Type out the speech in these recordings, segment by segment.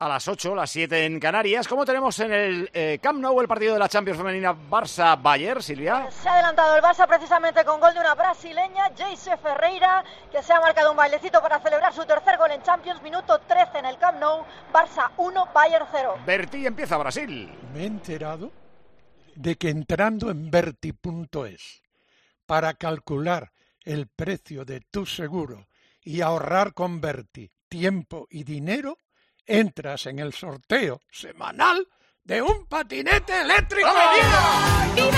A las 8, las 7 en Canarias. ¿Cómo tenemos en el Camp Nou el partido de la Champions femenina Barça-Bayern, Silvia? Se ha adelantado el Barça precisamente con gol de una brasileña, Geise Ferreira, que se ha marcado un bailecito para celebrar su tercer gol en Champions. Minuto 13 en el Camp Nou, Barça 1, Bayern 0. Berti, empieza Brasil. Me he enterado de que entrando en Berti.es para calcular el precio de tu seguro y ahorrar con Berti tiempo y dinero, entras en el sorteo semanal de un patinete eléctrico. ¡Viva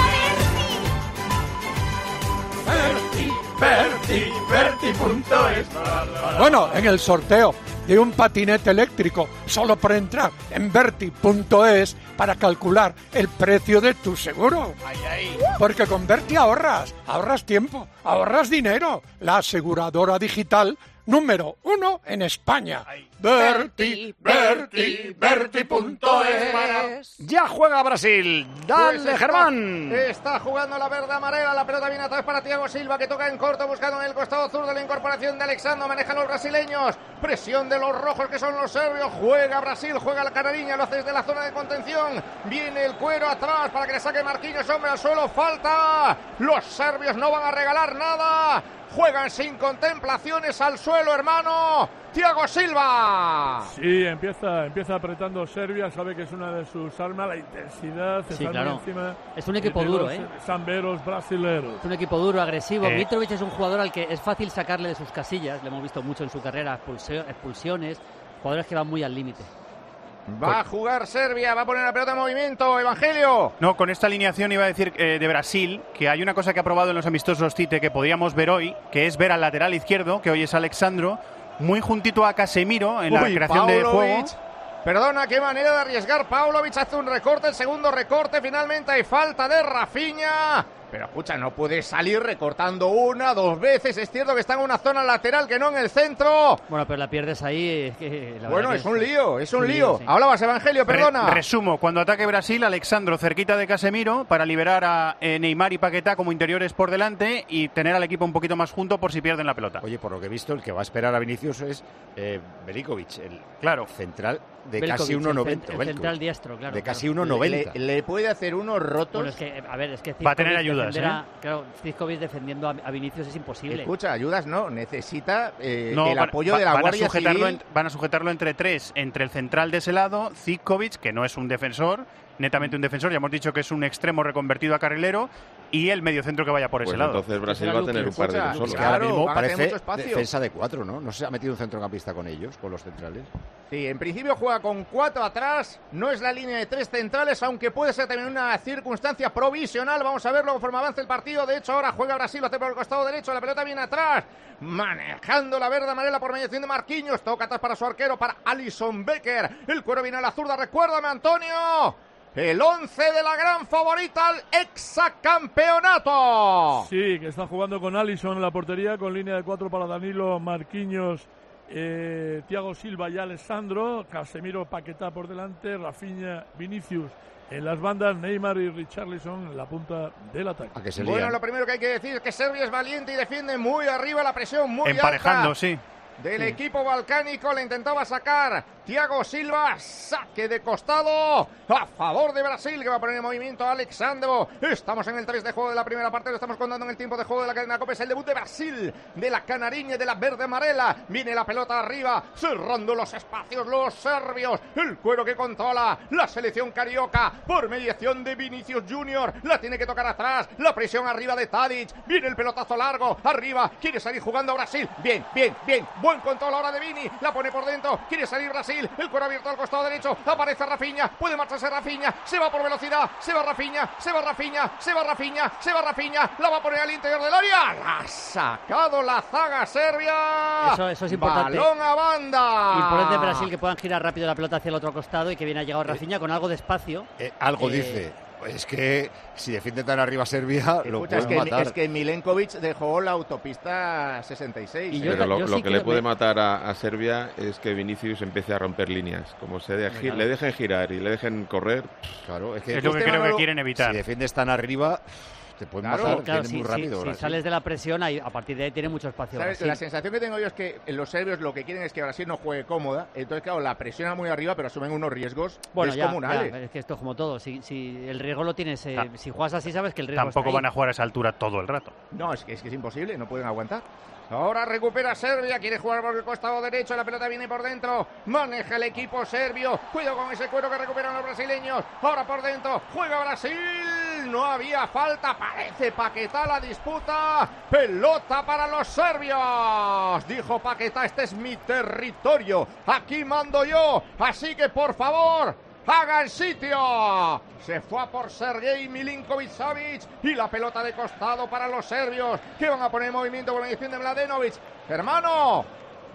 Berti! Berti.es. Bueno, en el sorteo de un patinete eléctrico, solo por entrar en Berti.es para calcular el precio de tu seguro. Porque con Berti ahorras tiempo, ahorras dinero. La aseguradora digital número 1 en España. Berti.es. Ya juega Brasil. Dale, Pues Germán. Está jugando la verde amarela. La pelota viene atrás para Thiago Silva, que toca en corto, buscando en el costado zurdo de la incorporación de Alexandro. Manejan los brasileños. Presión de los rojos, que son los serbios. Juega Brasil, juega la canariña. Lo hace desde la zona de contención. Viene el cuero atrás para que le saque Marquinhos. Hombre al suelo. Falta. Los serbios no van a regalar nada. Juegan sin contemplaciones al suelo, hermano. Thiago Silva. Sí, empieza apretando Serbia, sabe que es una de sus armas, la intensidad. Sí, claro. Encima es un equipo duro, ¿eh? Samberos brasileros. Es un equipo duro, agresivo. Mitrovic es un jugador al que es fácil sacarle de sus casillas. Le hemos visto mucho en su carrera, expulsiones, jugadores que van muy al límite. Va a jugar Serbia, va a poner la pelota en movimiento. Evangelio. No, con esta alineación iba a decir de Brasil que hay una cosa que ha probado en los amistosos Tite que podríamos ver hoy, que es ver al lateral izquierdo, que hoy es Alexandro, muy juntito a Casemiro en la creación de juego. Perdona, qué manera de arriesgar. Paulovic hace un recorte, el segundo recorte. Finalmente hay falta de Rafinha. Pero escucha, no puede salir recortando una, dos veces. Es cierto que está en una zona lateral, que no en el centro. Bueno, pero la pierdes ahí. Es un lío. Sí. Hablabas, Evangelio, perdona. Resumo, cuando ataque Brasil, Alexandro cerquita de Casemiro para liberar a Neymar y Paquetá como interiores por delante y tener al equipo un poquito más junto por si pierden la pelota. Oye, por lo que he visto, el que va a esperar a Vinicius es Velikovic, el central de Velkovic, casi 1,90. El central diestro, claro. De casi 1,90. Le puede hacer unos rotos. Bueno, es que va a tener ayudas. Claro, Zivkovic defendiendo a Vinicius es imposible. Escucha, ayudas no, necesita el apoyo de la Guardia Civil. Van a sujetarlo entre tres, entre el central de ese lado, Zivkovic, que no es un defensor, netamente un defensor, ya hemos dicho que es un extremo reconvertido a carrilero, y el mediocentro que vaya por ese lado. Entonces Brasil va a tener un par de ellos solos. Es que ahora mismo parece defensa de 4, ¿no? No se ha metido un centrocampista con ellos, con los centrales. Sí, en principio juega con 4 atrás, no es la línea de 3 centrales, aunque puede ser también una circunstancia provisional. Vamos a verlo conforme avance el partido. De hecho, ahora juega Brasil, lo hace por el costado derecho, la pelota viene atrás, manejando la verde amarela por mediación de Marquinhos, toca atrás para su arquero, para Alisson Becker, el cuero viene a la zurda, recuérdame, Antonio, el 11 de la gran favorita al exacampeonato. Sí, que está jugando con Alisson en la portería, con línea de 4 para Danilo, Marquinhos, Thiago Silva y Alessandro, Casemiro, Paquetá por delante, Rafinha, Vinicius en las bandas, Neymar y Richarlison en la punta del ataque. Bueno, lo primero que hay que decir es que Serbia es valiente y defiende muy arriba, la presión muy emparejando, alta. Sí. Del equipo balcánico, le intentaba sacar Thiago Silva, saque de costado a favor de Brasil, que va a poner en movimiento a Alexandro. Estamos en el 3 de juego de la primera parte, lo estamos contando en el tiempo de juego de la cadena COPE. Es el debut de Brasil, de la canariña, de la verde amarela. Viene la pelota arriba, cerrando los espacios los serbios. El cuero que controla la selección carioca por mediación de Vinicius Junior. La tiene que tocar atrás, la presión arriba de Tadic. Viene el pelotazo largo, arriba, quiere salir jugando a Brasil. Bien. Buen control ahora de Vini, la pone por dentro, quiere salir Brasil, el cuero abierto al costado derecho, aparece Rafinha, puede marcharse Rafinha, se va por velocidad, se va Rafinha, la va a poner al interior del área, la ha sacado la zaga serbia. Eso es importante. Balón a banda. Importante Brasil, que puedan girar rápido la pelota hacia el otro costado y que bien ha llegado Rafinha con algo de espacio. Algo dice. Es que si defiende tan arriba Serbia, lo puede matar. Es que Milenkovic dejó la autopista 66. Pero lo que le puede matar a Serbia es que Vinicius empiece a romper líneas. Como le dejen girar y le dejen correr. Claro, es lo que creo que quieren evitar. Si defiendes tan arriba, te pueden Claro, matar, Claro, vienen muy rápido. si Brasil. sales de la presión, a partir de ahí tiene mucho espacio. ¿Sabes? Brasil. La sensación que tengo yo es que los serbios lo que quieren es que Brasil no juegue cómoda. Entonces, claro, la presiona muy arriba, pero asumen unos riesgos Bueno, descomunales. ya, es que esto es como todo. Si el riesgo lo tienes, si juegas así, sabes que el riesgo Tampoco está ahí. van a jugar a esa altura todo el rato. No, es que es imposible, no pueden aguantar. Ahora recupera Serbia, quiere jugar por el costado derecho, la pelota viene por dentro, maneja el equipo serbio, cuidado con ese cuero que recuperan los brasileños, ahora por dentro, juega Brasil, no había falta, parece Paquetá la disputa, pelota para los serbios, dijo Paquetá, este es mi territorio, aquí mando yo, así que por favor, hagan sitio. Se fue a por Sergei Milinkovic-Savic y la pelota de costado para los serbios que van a poner en movimiento con la dirección de Mladenovic. Hermano,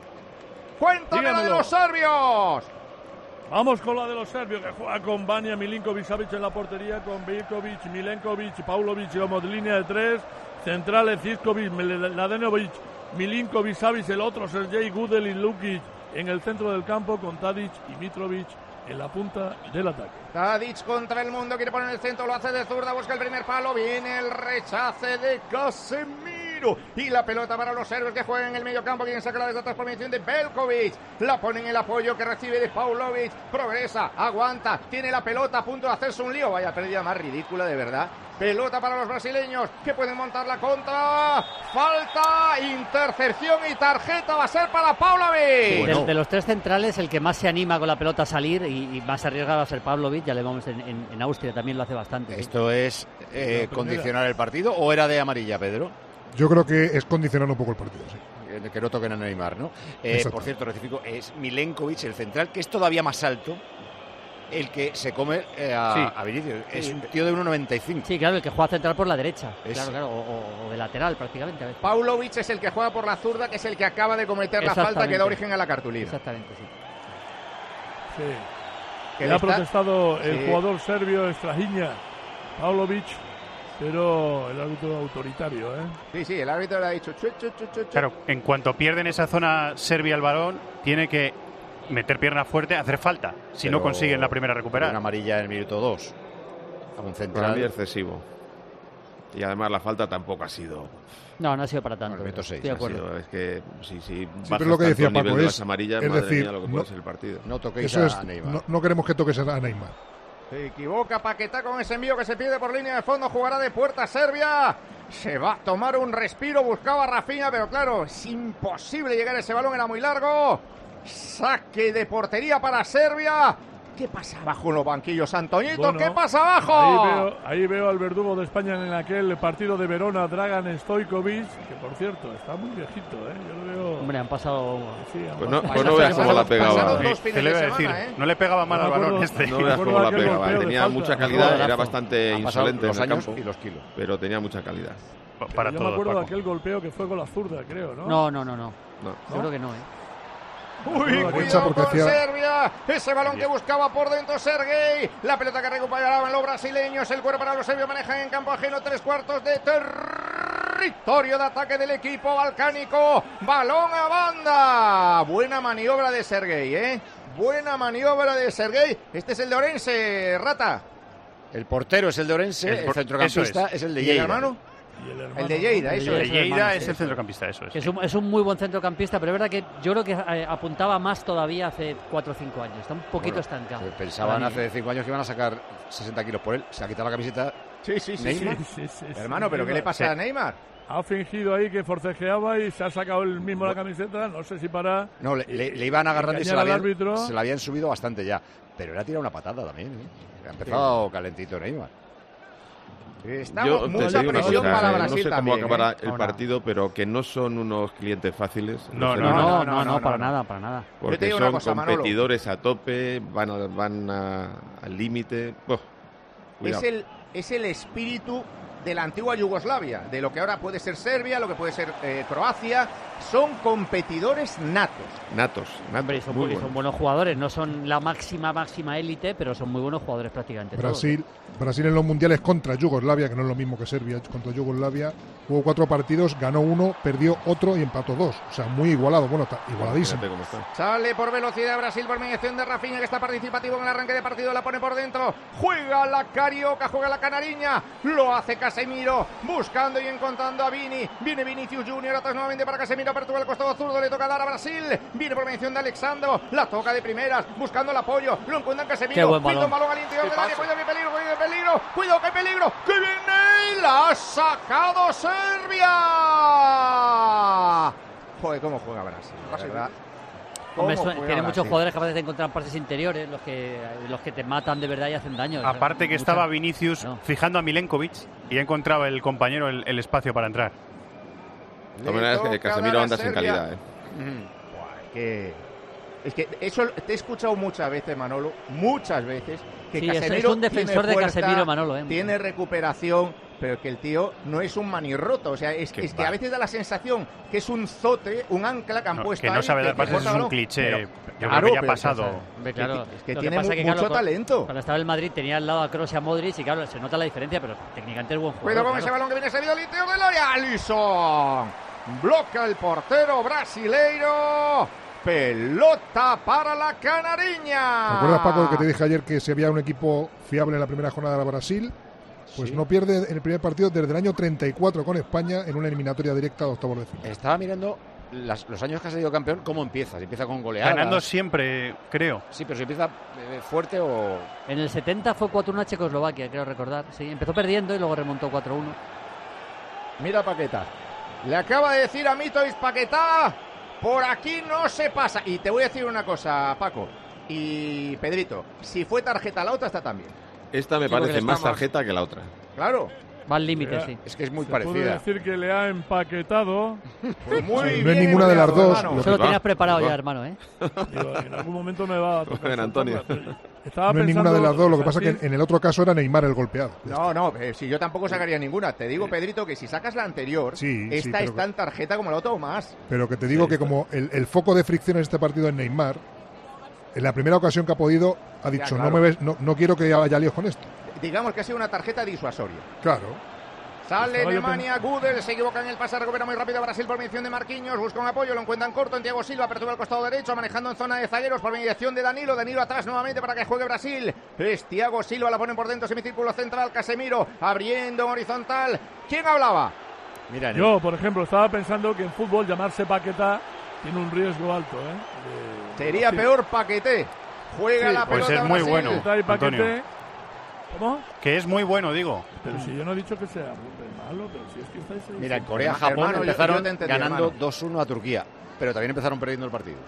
cuéntame la de Dígamelo. los serbios. Vamos con la de los serbios, que juega con Banja, Milinkovic-Savic en la portería, con Veljkovic, Milenkovic, Paulovic como línea de tres, centrales Zivkovic, Mladenovic, Milinkovic-Savic, el otro Sergei Gudel y Lukic en el centro del campo, con Tadic y Mitrovic en la punta del ataque. Tadic contra el mundo, quiere poner el centro, lo hace de zurda, busca el primer palo, viene el rechace de Casemiro y la pelota para los serbios que juegan en el medio campo, quieren sacarla desde atrás por mediación de Veljkovic, la ponen en el apoyo que recibe de Paulovic, progresa, aguanta, tiene la pelota a punto de hacerse un lío, vaya pérdida más ridícula de verdad. Pelota para los brasileños que pueden montar la contra. Falta, intercepción y tarjeta va a ser para Paulovic. Bueno. De los tres centrales, el que más se anima con la pelota a salir y más arriesga va a ser Pavlovic. Ya le vemos en Austria, también lo hace bastante. ¿Sí? ¿Esto es condicionar el partido o era de amarilla, Pedro? Yo creo que es condicionar un poco el partido, sí. Que no toquen a Neymar, ¿no? Exacto. Por cierto, rectifico, es Milenkovic, el central, que es todavía más alto, el que se come a Vinicius. Es un tío de 1,95. Sí, claro, el que juega central por la derecha. Es- Claro, o de lateral prácticamente. A veces. Paulovic es el que juega por la zurda, que es el que acaba de cometer la falta que Exactamente. da origen a la cartulina. Exactamente, sí. Sí. Que Le le ha está- protestado el Sí. jugador serbio Strahinja Pavlovic, pero el árbitro autoritario, ¿eh? Sí, sí, el árbitro le ha dicho chu, chu, chu, chu, chu. Claro, en cuanto pierden esa zona Serbia el balón, tiene que meter pierna fuerte, hacer falta, si no Pero consiguen la primera Una recuperar. amarilla en el minuto 2. A un Para mí central. excesivo. Y además la falta tampoco ha sido. No ha sido para tanto. Bueno, minuto 6, Estoy de Ha acuerdo. sido- es que si Sí, bajas pero lo que tanto decía el nivel Paco de es, las amarillas, es madre decir, mía, lo que no- puede ser el partido. No toquéis Eso es, a Neymar. no queremos que toques a Neymar. Se equivoca Paquetá con ese envío que se pierde por línea de fondo, jugará de puerta Serbia. Se va a tomar un respiro, buscaba a Rafinha, pero claro, es imposible llegar a ese balón, era muy largo. Saque de portería para Serbia. ¿Qué pasa abajo en los banquillos, Antoñito? Bueno, ¿Qué pasa abajo? Ahí veo al verdugo de España en aquel partido de Verona, Dragan Stojkovic, que por cierto está muy viejito, ¿eh? Yo lo veo. Hombre, han pasado. Sí, han Pues no, pasado- pues no veas cómo la Pasaron pegaba. dos fines ¿Qué le de iba a decir? semana, ¿eh? No le pegaba mal No al me balón acuerdo. este. No veas Recuerdo cómo la aquel pegaba. golpeo de Tenía falta. mucha Un calidad, era golazo. bastante Han pasado insolente en los el años campo, y los kilos. pero tenía mucha calidad. Para Yo todo, me acuerdo Paco. de aquel golpeo que fue con la zurda, creo, ¿no? No. No. Yo creo que no, ¿eh? Uy, Mucha cuidado porque con hacía- Serbia. Ese balón que buscaba por dentro Sergei. La pelota que recuperaban los brasileños. El cuero para los serbios. Manejan en campo ajeno 3/4 de territorio de ataque del equipo balcánico. Balón a banda. Buena maniobra de Sergei, ¿eh? Buena maniobra de Sergei. Este es el de Orense, Rata. El portero es el de Orense, el centrocampista eso es el de ¿Y el Lleida. hermano? Y el hermano, El de Lleida, ¿no? eso El es. Lleida sí, es el centrocampista, eso es. Que es un muy buen centrocampista, pero es verdad que yo creo que apuntaba más todavía hace 4 o 5 años. Está un poquito Bueno, estancado. Pensaban Para mí. hace 5 años que iban a sacar 60 kilos por él. Se ha quitado la camiseta. Sí, sí, sí. Neymar. sí. Sí, Hermano, ¿pero qué le pasa a Neymar? Ha fingido ahí que forcejeaba y se ha sacado él mismo la camiseta. No sé si para. No, le iban agarrando y se engañar la, al árbitro. se la habían subido bastante ya. Pero él ha tirado una patada también. ¿Eh? Ha empezado calentito Neymar. Estamos Yo te mucha digo una presión cosa, para no Brasil sé cómo también. acabará ¿eh? el partido, pero que no son unos clientes fáciles. No, los no, serbios, No, para no. nada, para nada. Yo te Porque digo una son cosa, Manolo. competidores a tope, van al límite. Cuidado. Es el espíritu de la antigua Yugoslavia, de lo que ahora puede ser Serbia, lo que puede ser Croacia. son competidores natos. Hombre, son buenos jugadores, no son la máxima élite, pero son muy buenos jugadores prácticamente Brasil en los mundiales contra Yugoslavia, que no es lo mismo que Serbia contra Yugoslavia, jugó 4 partidos, ganó 1, perdió otro y empató 2. O sea, muy igualado, bueno, está igualadísimo. Sale por velocidad Brasil por mediación de Rafinha, que está participativo en el arranque de partido, la pone por dentro, juega la Carioca, juega la Canariña, lo hace Casemiro, buscando y encontrando a Vini, viene Vinicius Junior, atrás nuevamente para Casemiro, apertura al costado zurdo, le toca dar a Brasil, viene por mediación de Alexandro, la toca de primeras, buscando el apoyo, lo encuentra en Casemiro, pide un balón al interior del área, cuidado que hay peligro, que viene y la ha sacado Serbia. Joder, cómo juega Brasil, ¿verdad? Hombre, tiene muchos jugadores capaces de encontrar pases interiores, los que te matan de verdad y hacen daño. Aparte que estaba Vinicius fijando a Milenkovic y ha encontrado el compañero el espacio para entrar. De todas maneras, que Casemiro anda sin calidad. Es que eso te he escuchado muchas veces, Manolo, que Casemiro es un defensor tiene de Casemiro, Manolo. Tiene recuperación, pero que el tío no es un manirroto. O sea, es que a veces da la sensación que es un zote, un ancla que han puesto que no ahí, sabe dar pases, es un cliché. Yo creo que ya ha pasado. Es que tiene mucho talento. Cuando estaba en el Madrid tenía al lado a Kroos y a Modric y claro, se nota la diferencia, pero técnicamente es buen jugador. Cuidado con ese balón que viene servido al interior del área. Alisson bloca el portero brasileiro. Pelota para la Canariña. ¿Te acuerdas, Paco, que te dije ayer que si había un equipo fiable en la primera jornada de Brasil? Pues no pierde en el primer partido desde el año 34 con España en una eliminatoria directa de octavos de final. Estaba mirando los años que ha sido campeón, cómo empieza. Si empieza con goleadas. Ganando siempre, creo. Sí, pero si empieza fuerte o... En el 70 fue 4-1 a Checoslovaquia, creo recordar. Sí, empezó perdiendo y luego remontó 4-1. Mira Paquetá. Le acaba de decir a Mitois Paquetá, por aquí no se pasa. Y te voy a decir una cosa, Paco y Pedrito. Si fue tarjeta, la otra está también. Esta me parece más tarjeta que la otra. Claro. Va al límite, sí. Es que es muy parecida. Puedo decir que le ha empaquetado. Pues muy bien, no es ninguna de las dos. Eso lo tenías preparado ya, hermano, ¿eh? Digo, en algún momento me va a tocar. Antonio. No es ninguna de las dos, lo que pasa es que en el otro caso era Neymar el golpeado. No, si yo tampoco sacaría ninguna. Te digo, Pedrito, que si sacas la anterior, esta está en tarjeta como la otra o más. Pero que te digo que como el foco de fricción en este partido es Neymar, en la primera ocasión que ha podido, ha dicho, ya, claro. no quiero que haya líos con esto. Digamos que ha sido una tarjeta disuasoria. Claro. Sale Nemanja Gudel, se equivoca en el pase, recupera muy rápido Brasil por mediación de Marquinhos, busca un apoyo, lo encuentran corto en Thiago Silva, apertura al costado derecho, manejando en zona de zagueros por mediación de Danilo atrás nuevamente para que juegue Brasil, es Thiago Silva, la ponen por dentro, semicírculo central, Casemiro, abriendo en horizontal, ¿quién hablaba? Mira, yo, por ejemplo, estaba pensando que en fútbol llamarse Paquetá tiene un riesgo alto, Sería peor Paqueté, juega la pelota. Pues es muy bueno, Antonio. ¿Cómo? Que es muy bueno, digo. Pero si yo no he dicho que sea malo, pero si es que estáis... Mira, en Corea-Japón empezaron ganando 2-1 a Turquía, pero también empezaron perdiendo el partido.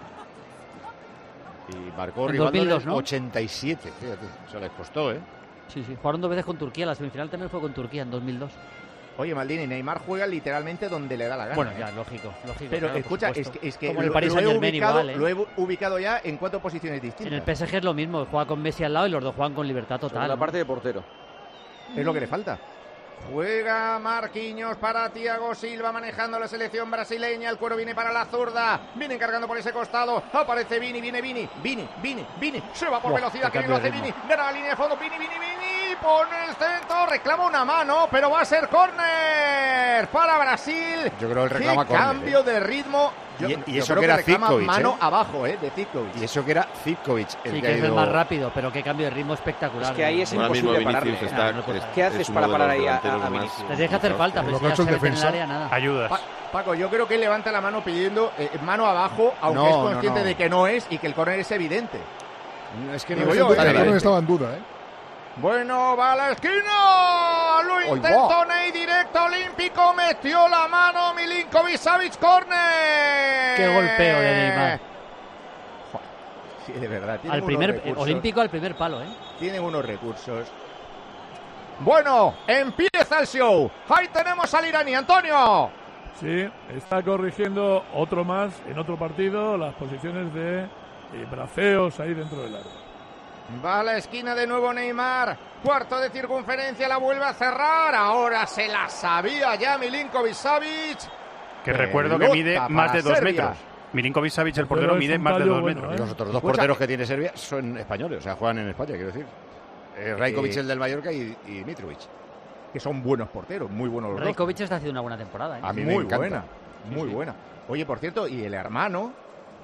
Y marcó Rivaldo en 87, fíjate, se les costó, Sí, jugaron 2 veces con Turquía, la semifinal también fue con Turquía en 2002. Oye, Maldini, Neymar juega literalmente donde le da la gana. Bueno, ya, lógico. Pero claro, escucha, es que como el Paris Saint-Germain igual, lo he ubicado ya en 4 posiciones distintas. En el PSG es lo mismo, juega con Messi al lado y los dos juegan con libertad total. La parte de portero. Es lo que le falta. Juega Marquinhos para Thiago Silva manejando la selección brasileña. El cuero viene para la zurda. Viene cargando por ese costado. Aparece Vini. Vini. Se va por velocidad. Que bien lo hace Vini. Gana la línea de fondo. Vini. Pone el centro. Reclama una mano. Pero va a ser córner para Brasil. Yo creo que él reclama córner. Cambio de ritmo. Y eso que era Zivkovic, mano abajo, de Zivkovic. Y eso que era Zivkovic. Sí, que es el más rápido, pero qué cambio de ritmo espectacular. Es que ahí es imposible pararle. ¿Qué haces para parar ahí a Vinicius? Le tienes que hacer falta, pero si ya se mete en el área, nada. Ayudas. Paco, yo creo que él levanta la mano pidiendo mano abajo, aunque es consciente de que no es y que el córner es evidente. Es que el córner estaba en duda, Bueno, va a la esquina, lo intentó Ney, directo olímpico, metió la mano Milinkovic-Savic, córner. Qué golpeo de Neymar. Sí, de verdad. Al primer olímpico, al primer palo, Tienen unos recursos. Bueno, empieza el show. Ahí tenemos al iraní, Antonio. Sí, está corrigiendo otro más en otro partido las posiciones de braceos ahí dentro del área. Va a la esquina de nuevo Neymar. Cuarto de circunferencia, la vuelve a cerrar. Ahora se la sabía ya Milinkovic-Savic. Que recuerdo que mide más de 2 metros. Milinkovic Savic, el portero, mide más de 2 metros. Y los otros dos porteros que tiene Serbia son españoles, o sea, juegan en España, quiero decir. Rajkovic, el del Mallorca, y Mitrovic. Que son buenos porteros, muy buenos los dos. Rajkovic está haciendo una buena temporada. A mí muy buena. Muy buena. Oye, por cierto, y el hermano,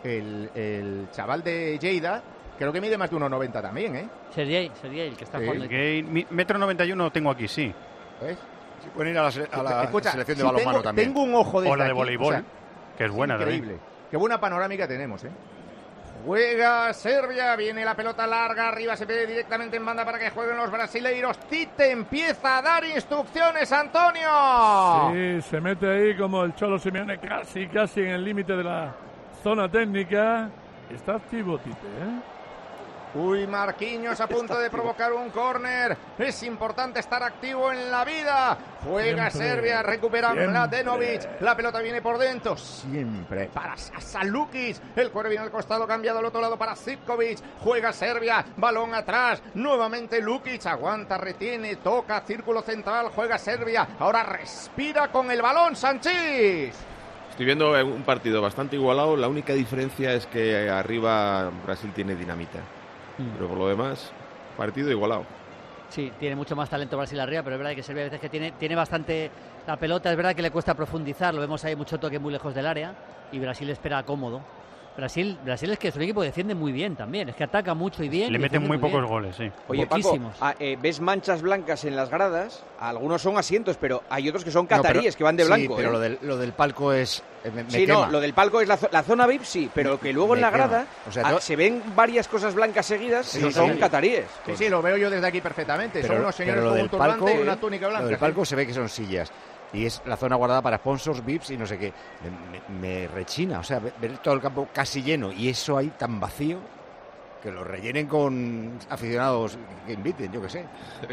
el chaval de Lleida, creo que mide más de 1,90 también, ¿eh? Sergei, el que está jugando. 1,91 m tengo aquí, sí. ¿Ves? Si pueden ir a la selección de balonmano también. Tengo un ojo de la de voleibol, que es buena también. Increíble. Qué buena panorámica tenemos, ¿eh? Juega Serbia, viene la pelota larga, arriba se pide directamente en banda para que jueguen los brasileiros. Tite empieza a dar instrucciones, Antonio. Sí, se mete ahí como el Cholo Simeone, casi en el límite de la zona técnica. Está activo Tite, ¿eh? Uy, Marquinhos a punto de provocar un córner. Es importante estar activo en la vida. Juega Serbia, recupera Mladenovic. La pelota viene por dentro. Siempre para Salukic. El cuero viene al costado, cambiado al otro lado para Zivkovic. Juega Serbia, balón atrás. Nuevamente Lukic, aguanta, retiene, toca, círculo central. Juega Serbia. Ahora respira con el balón, Sanchís. Estoy viendo un partido bastante igualado. La única diferencia es que arriba Brasil tiene dinamita. Pero por lo demás, partido igualado. Sí, tiene mucho más talento Brasil arriba, pero es verdad que Serbia a veces que tiene bastante la pelota, es verdad que le cuesta profundizar, lo vemos ahí mucho toque muy lejos del área y Brasil espera cómodo. Brasil es que es un equipo que defiende muy bien también, es que ataca mucho y bien. Le meten muy pocos goles, sí. Oye, Paco, ves manchas blancas en las gradas, algunos son asientos, pero hay otros que son cataríes que van de blanco. Sí, pero lo del palco es... lo del palco es la zona VIP, sí, pero que luego en la grada se ven varias cosas blancas seguidas y son cataríes. Sí, lo veo yo desde aquí perfectamente. Son unos señores con un turbante y una túnica blanca. Lo del palco se ve que son sillas. Y es la zona guardada para sponsors, VIPs y no sé qué. Me rechina, o sea, ver todo el campo casi lleno y eso ahí tan vacío, que lo rellenen con aficionados que inviten, yo qué sé.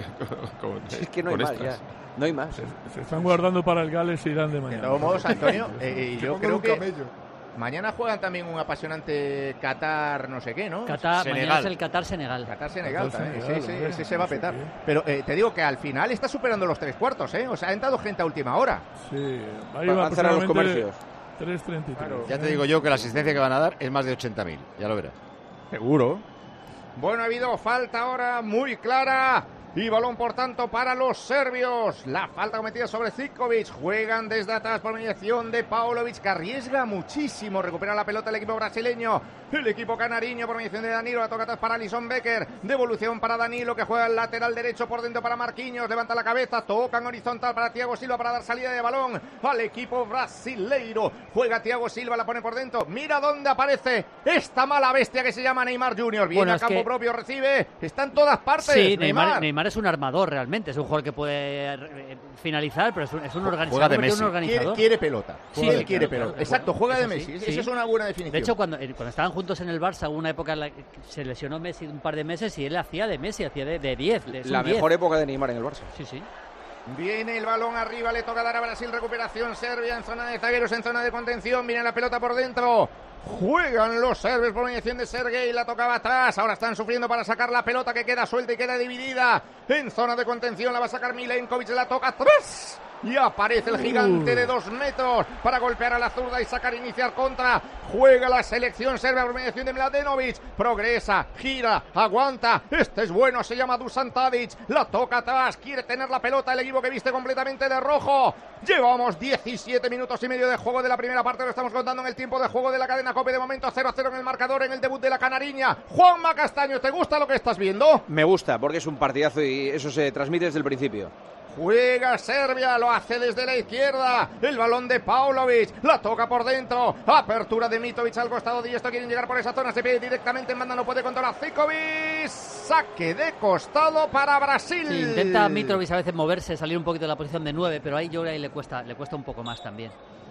Es que no hay más ya. No hay más. Se están guardando para el Gales y Irán de mañana. De todos modos, Antonio, yo creo que mañana juegan también un apasionante Qatar no sé qué, ¿no? Mañana es el Qatar-Senegal. Qatar-Senegal también, sí, se va a petar. Sí. Pero te digo que al final está superando los 3/4, ¿eh? O sea, ha entrado gente a última hora. Sí, van a cerrar los comercios. 3:33. Claro. Ya te digo yo que la asistencia que van a dar es más de 80.000, ya lo verás. Seguro. Bueno, ha habido falta ahora muy clara. Y balón, por tanto, para los serbios. La falta cometida sobre Zivkovic. Juegan desde atrás por mediación de Paulovic, que arriesga muchísimo. Recupera la pelota el equipo brasileño. El equipo canariño por mediación de Danilo. La toca atrás para Alisson Becker. Devolución para Danilo, que juega el lateral derecho por dentro para Marquinhos. Levanta la cabeza. Tocan horizontal para Thiago Silva para dar salida de balón al equipo brasileiro. Juega Thiago Silva, la pone por dentro. Mira dónde aparece esta mala bestia que se llama Neymar Jr. Viene a campo propio, recibe. Está en todas partes. Sí, Neymar es un armador realmente, es un jugador que puede finalizar, pero es un organizador. Quiere pelota. Sí, él quiere pelota. Exacto, juega de Messi. Esa es una buena definición. De hecho, cuando estaban juntos en el Barça, hubo una época en la que se lesionó Messi un par de meses y él hacía de Messi, hacía de 10. La mejor época de Neymar en el Barça. Sí. Viene el balón arriba, le toca dar a Brasil, recuperación Serbia en zona de zagueros, en zona de contención, viene la pelota por dentro. Juegan los serbios por mediación de Sergei, la tocaba atrás, ahora están sufriendo para sacar la pelota que queda suelta y queda dividida. En zona de contención la va a sacar Milenkovic, la toca atrás. Y aparece el gigante de 2 metros para golpear a la zurda y sacar, iniciar contra. Juega la selección serbia por mediación de Mladenovic. Progresa, gira, aguanta. Este es bueno, se llama Dusan Tadic. La toca atrás, quiere tener la pelota el equipo que viste completamente de rojo. Llevamos 17 minutos y medio de juego de la primera parte. Lo estamos contando en el tiempo de juego de la cadena COPE. De momento 0-0 en el marcador en el debut de la canariña. Juanma Castaño, ¿te gusta lo que estás viendo? Me gusta, porque es un partidazo y eso se transmite desde el principio. Juega Serbia, lo hace desde la izquierda. El balón de Paulovic, la toca por dentro. Apertura de Mitrovic al costado diestro. Quieren llegar por esa zona, se pide directamente en banda, no puede controlar Zivkovic. Saque de costado para Brasil. Sí, intenta Mitrovic a veces moverse, salir un poquito de la posición de 9, pero ahí yo creo que le cuesta un poco más también.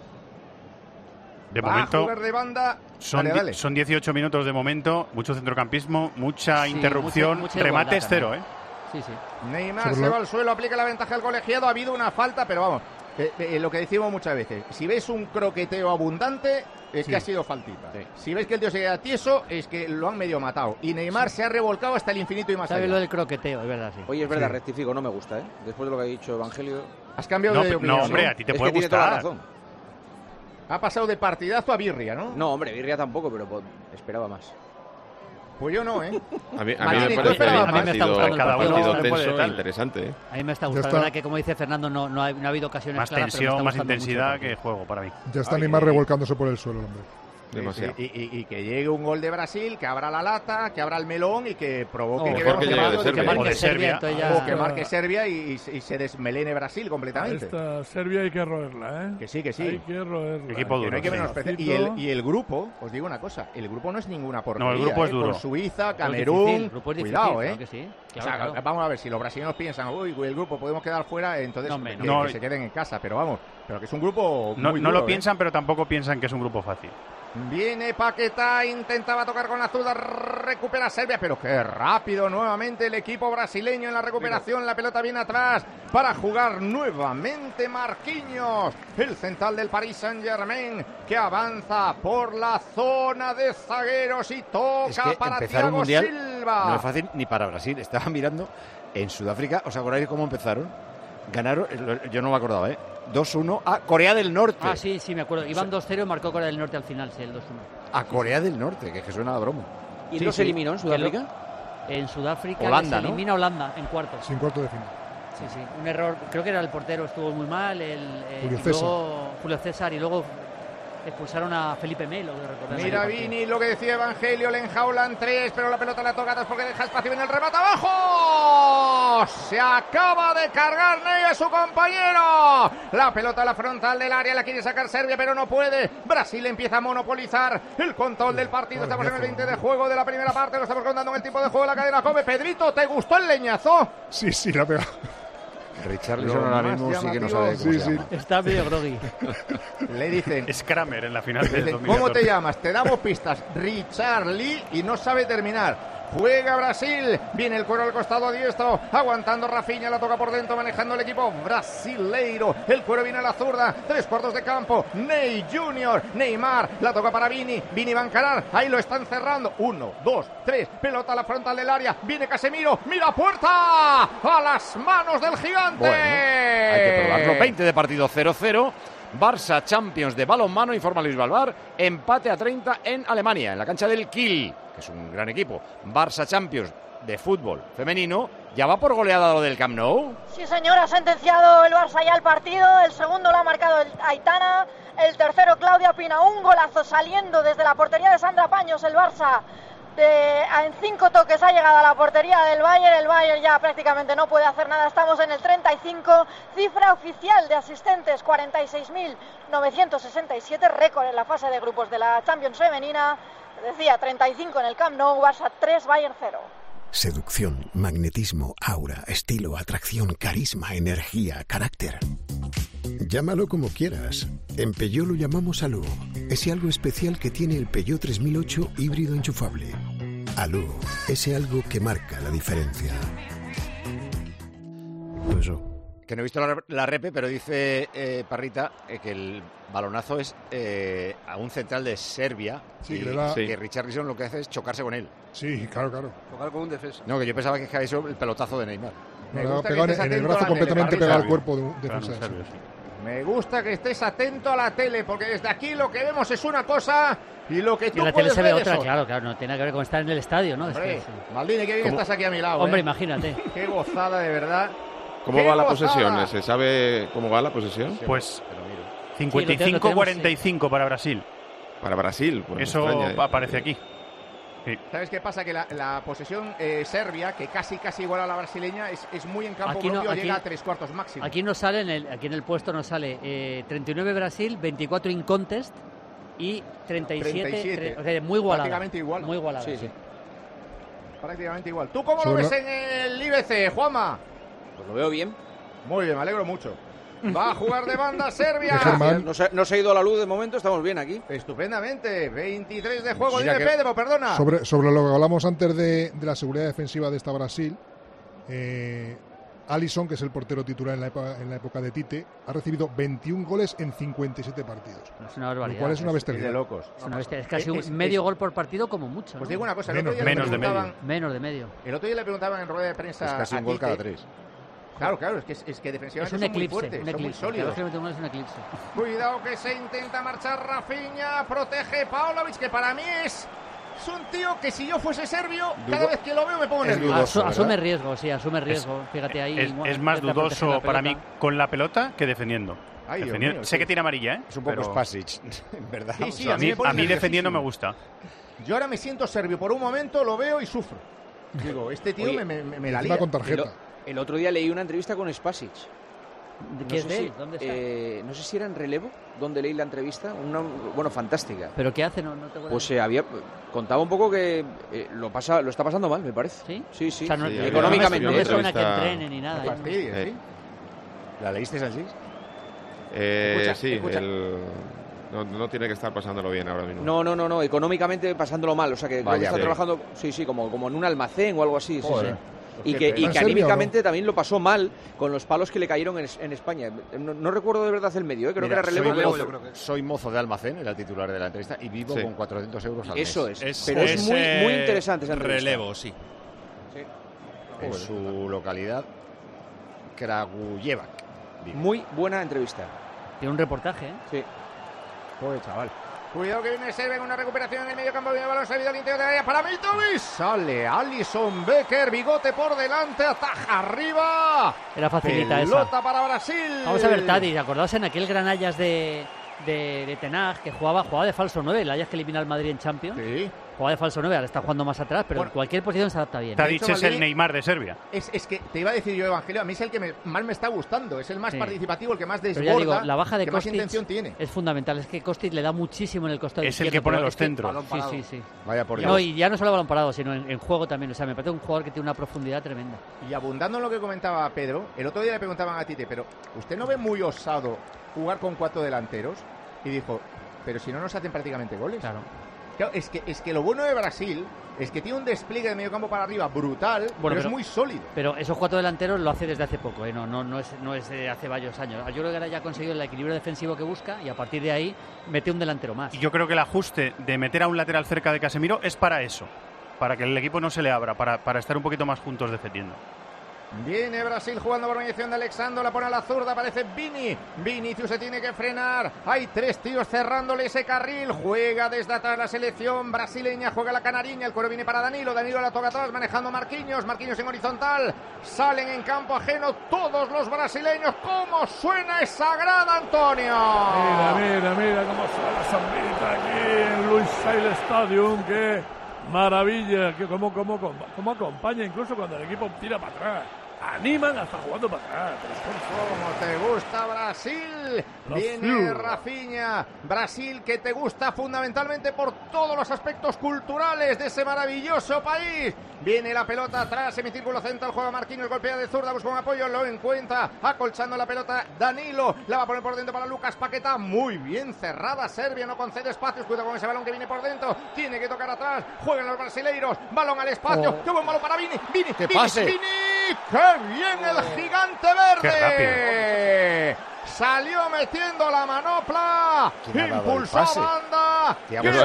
De momento de banda. Son 18 minutos de momento, mucho centrocampismo, mucha interrupción, mucha remates cero, Sí. Neymar se va al suelo, aplica la ventaja al colegiado. Ha habido una falta, pero vamos, lo que decimos muchas veces, si ves un croqueteo abundante, es que ha sido faltita. Sí. Si ves que el tío se queda tieso, es que lo han medio matado. Y Neymar se ha revolcado hasta el infinito y más allá. Sabe lo del croqueteo, es verdad, sí. Oye, es verdad, rectifico, no me gusta, Después de lo que ha dicho Evangelio. Has cambiado de opinión. No, hombre, a ti te puede gustar. Tiene toda la razón. Ha pasado de partidazo a birria, ¿no? No, hombre, birria tampoco, pero esperaba más. Pues yo no, ¿eh? A mí me parece que ha sido tenso e interesante. A mí me está gustando, la verdad que como dice Fernando, no ha habido ocasiones más claras, tensión, pero más intensidad que juego para mí. Ya está Neymar revolcándose por el suelo, hombre. Demasiado. Y que llegue un gol de Brasil, que abra la lata, que abra el melón y que provoque que marque Serbia. O que marque Serbia y se desmelene Brasil completamente. Esta Serbia hay que roerla, ¿eh? Que sí. Hay que roerla. Equipo duro. No hay que menospreciar. Y el grupo, os digo una cosa, el grupo no es ninguna porquería. No, el grupo es duro. Con Suiza, Camerún, cuidado, ¿eh? Que sí. Claro, vamos a ver, si los brasileños piensan, uy, el grupo podemos quedar fuera, entonces que se queden en casa, pero que es un grupo muy no duro, lo piensan, pero tampoco piensan que es un grupo fácil. Viene Paquetá, intentaba tocar con la zurda, recupera Serbia, pero qué rápido nuevamente el equipo brasileño en la recuperación, la pelota viene atrás para jugar nuevamente Marquinhos, el central del Paris Saint-Germain, que avanza por la zona de zagueros y toca para Thiago Silva. No es fácil ni para Brasil, estaba mirando en Sudáfrica, ¿os acordáis cómo empezaron? Ganaron, yo no me acordaba, 2-1 a Corea del Norte. Ah, sí, me acuerdo. Iban 2-0 y marcó Corea del Norte al final, sí, el 2-1. A Corea del Norte, que suena a broma. ¿Y los eliminó en Sudáfrica? En Sudáfrica Holanda, se elimina Holanda en cuartos. Sin cuarto de final. Sí, un error. Creo que era el portero, estuvo muy mal. Julio César y luego expulsaron a Felipe Melo. Mira Vini, lo que decía Evangelio, le enjaulan 3, pero la pelota la toca porque deja espacio en el remate abajo. Se acaba de cargar Ney a su compañero. La pelota a la frontal del área, la quiere sacar Serbia, pero no puede. Brasil empieza a monopolizar el control del partido. Estamos en el 20 de juego de la primera parte, lo estamos contando en el tiempo de juego de la cadena COPE. Pedrito, ¿te gustó el leñazo? Sí, la pega. Richarlison ahora mismo sí que no sabe cómo se llama. Está medio groggy. Le dicen es Kramer en la final del 2014. ¿Cómo te llamas? Te damos pistas. Richard Lee y no sabe terminar. Juega Brasil, viene el cuero al costado diestro, aguantando Rafinha, la toca por dentro, manejando el equipo brasileiro, el cuero viene a la zurda, 3/4 de campo, Ney Junior, Neymar, la toca para Vini va a encarar, ahí lo están cerrando, 1, 2, 3, pelota a la frontal del área, viene Casemiro, mira puerta, a las manos del gigante. Bueno, hay que probarlo, 20 de partido, 0-0. Barça Champions de balonmano, informa Luis Balbar, empate a 30 en Alemania, en la cancha del Kiel, que es un gran equipo. Barça Champions de fútbol femenino, ¿ya va por goleada lo del Camp Nou? Sí, señor, ha sentenciado el Barça ya el partido, el segundo lo ha marcado el Aitana, el tercero Claudia Pina, un golazo saliendo desde la portería de Sandra Paños, el Barça. En 5 toques ha llegado a la portería del Bayern, el Bayern ya prácticamente no puede hacer nada, estamos en el 35, cifra oficial de asistentes 46.967, récord en la fase de grupos de la Champions femenina, decía 35 en el Camp Nou, Barça 3, Bayern 0. Seducción, magnetismo, aura, estilo, atracción, carisma, energía, carácter. Llámalo como quieras. En Peugeot lo llamamos Alú. Ese algo especial que tiene el Peugeot 3008 híbrido enchufable. Alú, ese algo que marca la diferencia. Pues eso. Que no he visto la repe, pero dice Parrita que el balonazo es a un central de Serbia. Sí, que Richarlison lo que hace es chocarse con él. Sí, claro. Chocar con un defensa. No, que yo pensaba que era eso el pelotazo de Neymar. No, en el brazo completamente pegado al cuerpo de un defensa. Me gusta que estés atento a la tele, porque desde aquí lo que vemos es una cosa y lo que tú y la puedes tele se ve ver otra, claro, no tiene que ver con estar en el estadio, ¿no? Hombre, Maldini, qué bien estás aquí a mi lado. Hombre, imagínate. Qué gozada, de verdad. ¿Cómo va la posesión? ¿Se sabe cómo va la posesión? Pues 55-45 para Brasil. Para Brasil. Pues eso aparece aquí. Sí. ¿Sabes qué pasa? Que la posesión serbia, que casi igual a la brasileña, es muy en campo propio, llega a 3/4 máximo. Aquí nos sale, aquí en el puesto nos sale 39 Brasil, 24 in contest y 37. O sea, muy igualada. Prácticamente igual. Muy igualada. Sí. Prácticamente igual. ¿Tú cómo lo ves en el IBC, Juanma? Pues lo veo bien. Muy bien, me alegro mucho. Va a jugar de banda Serbia. No se ha ido a la luz de momento, estamos bien aquí. Estupendamente. 23 de juego, dime Pedro, perdona. Sobre lo que hablamos antes de la seguridad defensiva de esta Brasil, Alisson, que es el portero titular en la época de Tite, ha recibido 21 goles en 57 partidos. Es una barbaridad. Lo cual es una bestialidad. Es de locos. Es casi medio gol por partido como mucho. Pues digo una cosa, menos de medio. Menos de medio. El otro día le preguntaban en rueda de prensa. Es casi un gol cada 3. Claro, es que defensivamente son muy fuertes, son muy sólidos. Es un eclipse. Cuidado que se intenta marchar Rafinha, protege Paunovic, que para mí es un tío que si yo fuese serbio, cada vez que lo veo me pongo nervioso. Asume riesgo, fíjate ahí. Es más dudoso para mí con la pelota que defendiendo. Sé que tiene amarilla, Es un poco Spasic, en verdad. Sí, a mí defendiendo me gusta. Yo ahora me siento serbio, por un momento lo veo y sufro. Digo, este tío me la lía. Con tarjeta. El otro día leí una entrevista con Spasic. ¿Qué es de él? ¿Dónde está? No sé si era en Relevo, donde leí la entrevista. Fantástica. ¿Pero qué hace? No te pues contaba un poco que lo está pasando mal, me parece. ¿Sí? Sí. O sea, económicamente. No me suena que entrene ni nada. ¿La leíste, Sanchís? Escucha. No tiene que estar pasándolo bien ahora mismo. No, económicamente pasándolo mal. O sea, que está trabajando, como en un almacén o algo así. Sí. Y que anímicamente también lo pasó mal con los palos que le cayeron en España. No recuerdo de verdad el medio, creo que era Relevo. Soy mozo de almacén, era el titular de la entrevista, y vivo con 400 euros al mes. Eso es. Pero es muy interesante esa entrevista. Relevo, sí. En su localidad, Kragujevac. Muy buena entrevista. Tiene un reportaje, Sí. Joder, chaval. Cuidado que viene Serven, una recuperación en el medio campo, viene el balón salido al interior de la área para Mitrovic. Sale Alisson Becker, bigote por delante, ataja arriba. Era facilita pelota para Brasil. Vamos a ver, Tadi, acordaos en aquel gran Ajax de Ten Hag, que jugaba de falso 9, el Ajax que elimina al Madrid en Champions. Sí. Jugaba de falso 9, ahora está jugando más atrás, pero en cualquier posición se adapta bien. Tadic es el Neymar de Serbia. Es que te iba a decir yo, Evangelio, a mí es el que más me está gustando, es el más participativo, el que más desborda, pero ya digo, la baja de que Kostic más intención tiene. Es fundamental, es que Kostic le da muchísimo en el costado izquierdo. Es el que pone los centros. Sí. Vaya por Dios. No, y ya no solo balón parado, sino en juego también. O sea, me parece un jugador que tiene una profundidad tremenda. Y abundando en lo que comentaba Pedro, el otro día le preguntaban a Tite, pero ¿usted no ve muy osado jugar con 4 delanteros? Y dijo, pero si no nos hacen prácticamente goles. Claro, es que lo bueno de Brasil es que tiene un despliegue de medio campo para arriba brutal, pero es muy sólido. Pero esos 4 delanteros lo hace desde hace poco, no es de hace varios años. Yo creo que ahora ya ha conseguido el equilibrio defensivo que busca y a partir de ahí mete un delantero más. Y yo creo que el ajuste de meter a un lateral cerca de Casemiro es para eso, para que el equipo no se le abra, para estar un poquito más juntos defendiendo. Viene Brasil jugando por mediación de Alexandro, la pone a la zurda, aparece Vinicius se tiene que frenar, hay 3 tíos cerrándole ese carril, juega desde atrás la selección brasileña, juega la canariña, el cuero viene para Danilo la toca atrás, manejando Marquinhos en horizontal, salen en campo ajeno todos los brasileños. ¿Cómo suena esa grada, Antonio? Mira cómo suena la zambita aquí en Lusail Stadium, qué maravilla, que cómo acompaña incluso cuando el equipo tira para atrás. Animan hasta jugando para atrás. ¿Cómo te gusta Brasil? Viene Rafinha. Brasil que te gusta fundamentalmente por todos los aspectos culturales de ese maravilloso país. Viene la pelota atrás, semicírculo central, juega Marquinhos, golpea de zurda, busca un apoyo, lo encuentra, acolchando la pelota Danilo, la va a poner por dentro para Lucas Paquetá, muy bien cerrada Serbia, no concede espacios, cuidado con ese balón que viene por dentro, tiene que tocar atrás, juegan los brasileiros, balón al espacio, qué buen balón para Vini, ¡qué bien el gigante verde! Salió metiendo la manopla, impulsó a banda,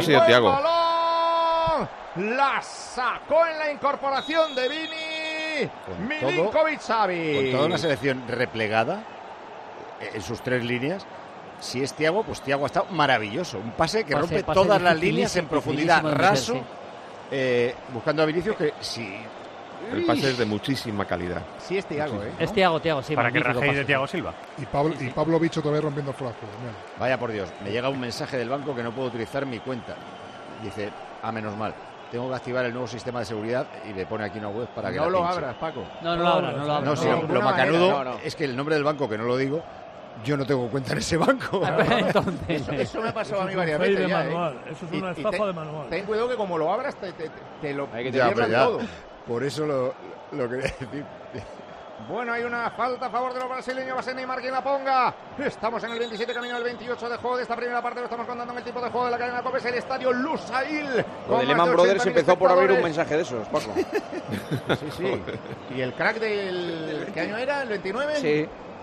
balón, la sacó en la incorporación de Vini, Milinkovic-Savic. Con toda una selección replegada en sus 3 líneas, si es Thiago, pues Thiago ha estado maravilloso, un pase que rompe todas las líneas en profundidad, raso, buscando a Vinicius que si... El pase es de muchísima calidad. Sí, es Thiago, Es Thiago, sí. Para que rajéis de Thiago Silva. Y Pablo Bicho todavía rompiendo frascos. Vaya por Dios, me llega un mensaje del banco que no puedo utilizar mi cuenta. Dice, menos mal, tengo que activar el nuevo sistema de seguridad y le pone aquí una web para que no lo abras, Paco. No lo abras. No, sí, lo macanudo es que el nombre del banco, que no lo digo, yo no tengo cuenta en ese banco. Eso me ha pasado a mí varias veces ya, Eso es una estafa de manual. Ten cuidado que como lo abras te lo pierdan todo. Por eso lo quería decir. Bueno, hay una falta a favor de los brasileños. Va a ser Neymar quien la ponga. Estamos en el 27, camino al 28 de juego de esta primera parte. Lo estamos contando en el tipo de juego de la cadena COPE. Es el estadio Lusail. Lo de Lehman Brothers empezó por abrir un mensaje de esos, Paco. Sí. ¿Y el crack del... ¿Qué año era? ¿El 29? Sí.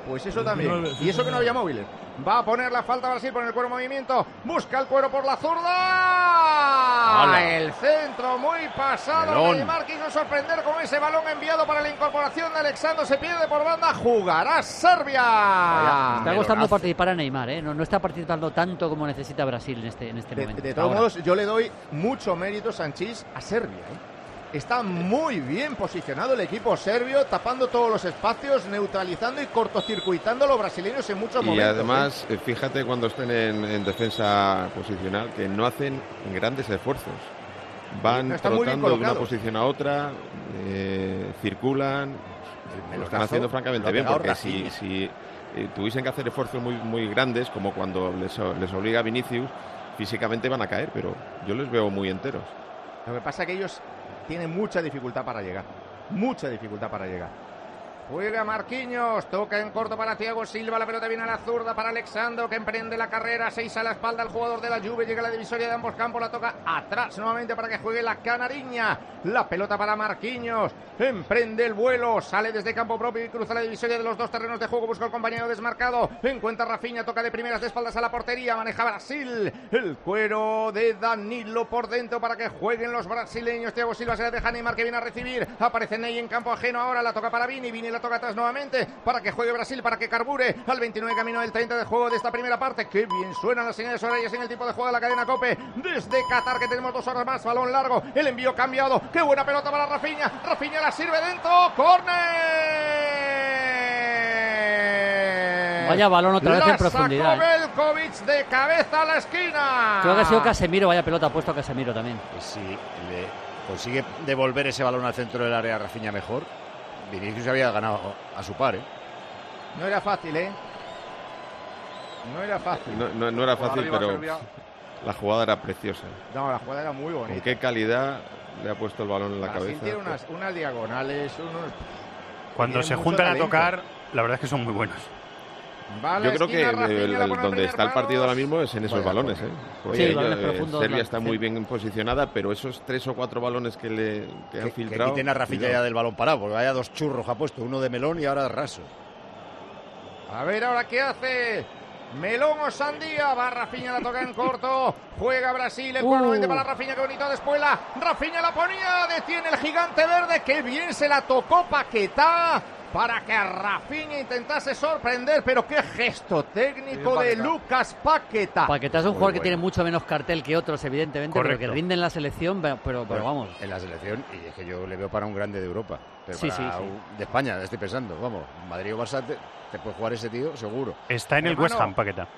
Pues eso también. Y eso que no había móviles. Va a poner la falta Brasil por el cuero movimiento. Busca el cuero por la zurda. ¡Hala! El centro muy pasado. Neymar quiso sorprender con ese balón enviado para la incorporación de Alexandro. Se pierde por banda. Jugará Serbia. Vaya, está costando participar a Neymar, ¿eh? No está participando tanto como necesita Brasil en este momento. De todos modos, yo le doy mucho mérito, Sanchís, a Serbia, ¿eh? Está muy bien posicionado el equipo serbio, tapando todos los espacios, neutralizando y cortocircuitando a los brasileños en muchos momentos. Y además, fíjate cuando estén en defensa posicional, que no hacen grandes esfuerzos. Van trotando de una posición a otra, circulan, lo están haciendo francamente bien, porque si tuviesen que hacer esfuerzos muy grandes, como cuando les obliga a Vinicius, físicamente van a caer, pero yo les veo muy enteros. Lo que pasa es que ellos tienen mucha dificultad para llegar. Mucha dificultad para llegar. Juega Marquinhos, toca en corto para Thiago Silva, la pelota viene a la zurda para Alexandro, que emprende la carrera, 6 a la espalda el jugador de la Juve, llega a la divisoria de ambos campos, la toca atrás nuevamente para que juegue la canariña, la pelota para Marquinhos, emprende el vuelo, sale desde campo propio y cruza la divisoria de los dos terrenos de juego, busca al compañero desmarcado, encuentra a Rafinha, toca de primeras de espaldas a la portería, maneja Brasil, el cuero de Danilo por dentro para que jueguen los brasileños, Thiago Silva se la deja a Neymar que viene a recibir, aparece Ney en campo ajeno ahora, la toca para Vini la toca atrás nuevamente para que juegue Brasil, para que carbure al 29 camino del 30 de juego de esta primera parte. Qué bien suenan las señales horarias en el tipo de juego de la cadena COPE desde Qatar, que tenemos 2 horas más, balón largo, el envío cambiado, qué buena pelota para Rafinha la sirve dentro, córner. Vaya balón otra vez en profundidad. Veljković de cabeza a la esquina. Creo que ha sido Casemiro, vaya pelota ha puesto a Casemiro también. Pues si le consigue devolver ese balón al centro del área Rafinha mejor, Vinicius había ganado a su par, ¿eh? No era fácil, ¿eh? No era fácil. No era fácil, pero la jugada era preciosa. No, la jugada era muy bonita. Con qué calidad le ha puesto el balón en la cabeza. Tiene unas diagonales, Cuando se juntan a tocar, la verdad es que son muy buenos. Yo creo que donde está el partido ahora mismo es en esos balones, ¿eh? Porque Serbia está muy bien posicionada, pero esos 3 o 4 balones que han filtrado... Que quiten a Rafinha ya del balón parado, porque vaya 2 churros ha puesto, uno de melón y ahora de raso. A ver ahora qué hace melón o sandía, va Rafinha, la toca en corto, juega Brasil, el cuerno para Rafinha, qué bonito después Rafinha la ponía, detiene el gigante verde, qué bien se la tocó Paquetá, para que a Rafinha intentase sorprender, pero qué gesto técnico de Lucas Paquetá. Paquetá es un jugador que tiene mucho menos cartel que otros, evidentemente, pero que rinde en la selección, pero vamos. En la selección, y es que yo le veo para un grande de Europa, pero de España, estoy pensando, vamos, Madrid o Barça te puede jugar ese tío, seguro. Está en el West Ham, Paquetá.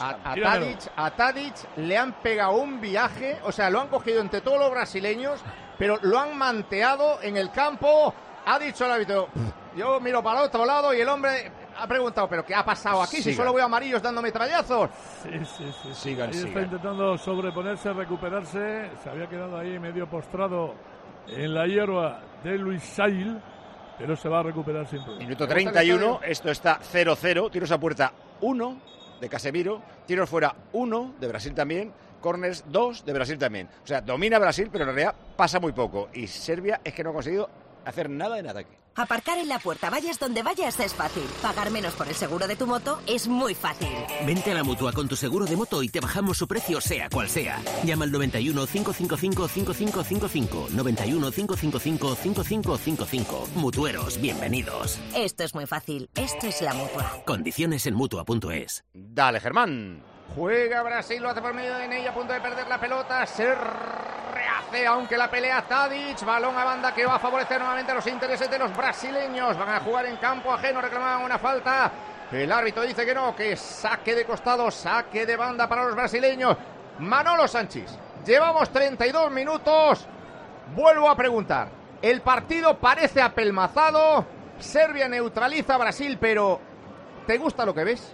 A Tadic le han pegado un viaje, o sea, lo han cogido entre todos los brasileños, pero lo han manteado en el campo. Ha dicho el árbitro, yo miro para el otro lado y el hombre ha preguntado, ¿pero qué ha pasado aquí? Si solo veo amarillos dándome trallazos. Sí. Sigan. Está intentando sobreponerse, recuperarse. Se había quedado ahí medio postrado en la hierba de Luis Sail, pero se va a recuperar sin problema. Minuto 31, esto está 0-0, tiros a puerta 1 de Casemiro, tiros fuera 1 de Brasil también, corners 2 de Brasil también. O sea, domina Brasil, pero en realidad pasa muy poco. Y Serbia es que no ha conseguido hacer nada en ataque. Aparcar en la puerta, vayas donde vayas, es fácil. Pagar menos por el seguro de tu moto es muy fácil. Vente a la Mutua con tu seguro de moto y te bajamos su precio sea cual sea. Llama al 91 555 5555. 91 555 5555. Mutueros, bienvenidos. Esto es muy fácil. Esto es la Mutua. Condiciones en Mutua.es. Dale, Germán. Juega Brasil, lo hace por medio de Ney, a punto de perder la pelota. Se rehace, aunque la pelea Tadic. Balón a banda que va a favorecer nuevamente los intereses de los brasileños. Van a jugar en campo ajeno, reclamaban una falta. El árbitro dice que no, que saque de costado, saque de banda para los brasileños. Manolo Sanchís, llevamos 32 minutos. Vuelvo a preguntar. El partido parece apelmazado. Serbia neutraliza a Brasil, pero ¿te gusta lo que ves?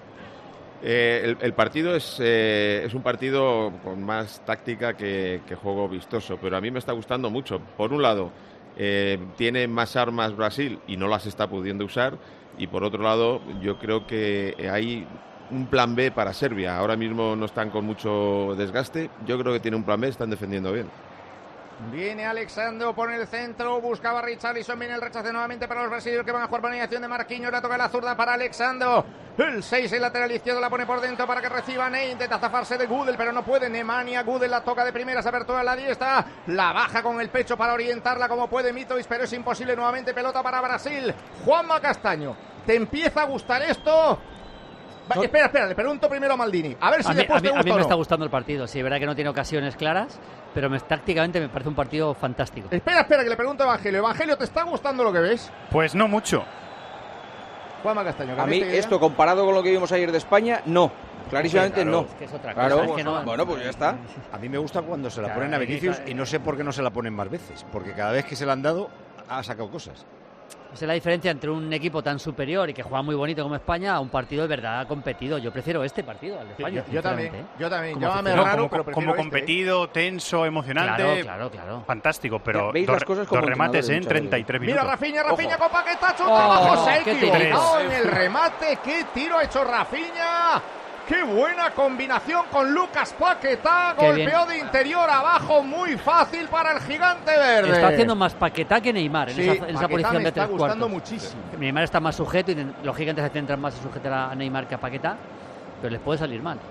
El partido es un partido con más táctica que juego vistoso, pero a mí me está gustando mucho. Por un lado, tiene más armas Brasil y no las está pudiendo usar, y por otro lado, yo creo que hay un plan B para Serbia. Ahora mismo no están con mucho desgaste, yo creo que tiene un plan B, están defendiendo bien. Viene Alexandro por el centro, buscaba a Richarlison, viene el rechace nuevamente para los brasileños que van a jugar por mediación de Marquinhos, la toca la zurda para Alexandro, el 6, el lateral izquierdo la pone por dentro para que reciba Ney, intenta zafarse de Gudel, pero no puede, Nemanja Gudel la toca de primeras, apertura a la diestra, la baja con el pecho para orientarla como puede Mitrovic, pero es imposible, nuevamente pelota para Brasil. Juanma Castaño, ¿te empieza a gustar esto? No. Espera, le pregunto primero a Maldini. A ver si después te gusta. A mí me está gustando el partido. Sí, es verdad que no tiene ocasiones claras, pero tácticamente me parece un partido fantástico. Espera, que le pregunto a Evangelio. Evangelio, ¿te está gustando lo que ves? Pues no mucho. Juanma Castaño. A mí esto, comparado con lo que vimos ayer de España, no. Clarísimamente no. Es que es otra cosa. Es que no. Bueno, pues ya está. A mí me gusta cuando se la ponen a Vinicius y no sé por qué no se la ponen más veces. Porque cada vez que se la han dado, ha sacado cosas. Esa es la diferencia entre un equipo tan superior y que juega muy bonito como España a un partido de verdad competido. Yo prefiero este partido al de España. Yo también. Llámame raro, pero como competido, tenso, emocionante. Claro. Fantástico, pero los remates en 33 minutos. Mira Rafinha con Paquetazo, trabajo, se ha equivocado en el remate. ¿Qué tiro ha hecho Rafinha? ¡Qué buena combinación con Lucas Paquetá! Golpeó de interior abajo, muy fácil para el gigante verde. Está haciendo más Paquetá que Neymar en esa posición de 3 cuartos. Me está gustando muchísimo. Neymar está más sujeto y los gigantes se centran más en sujetar a Neymar que a Paquetá, pero les puede salir mal.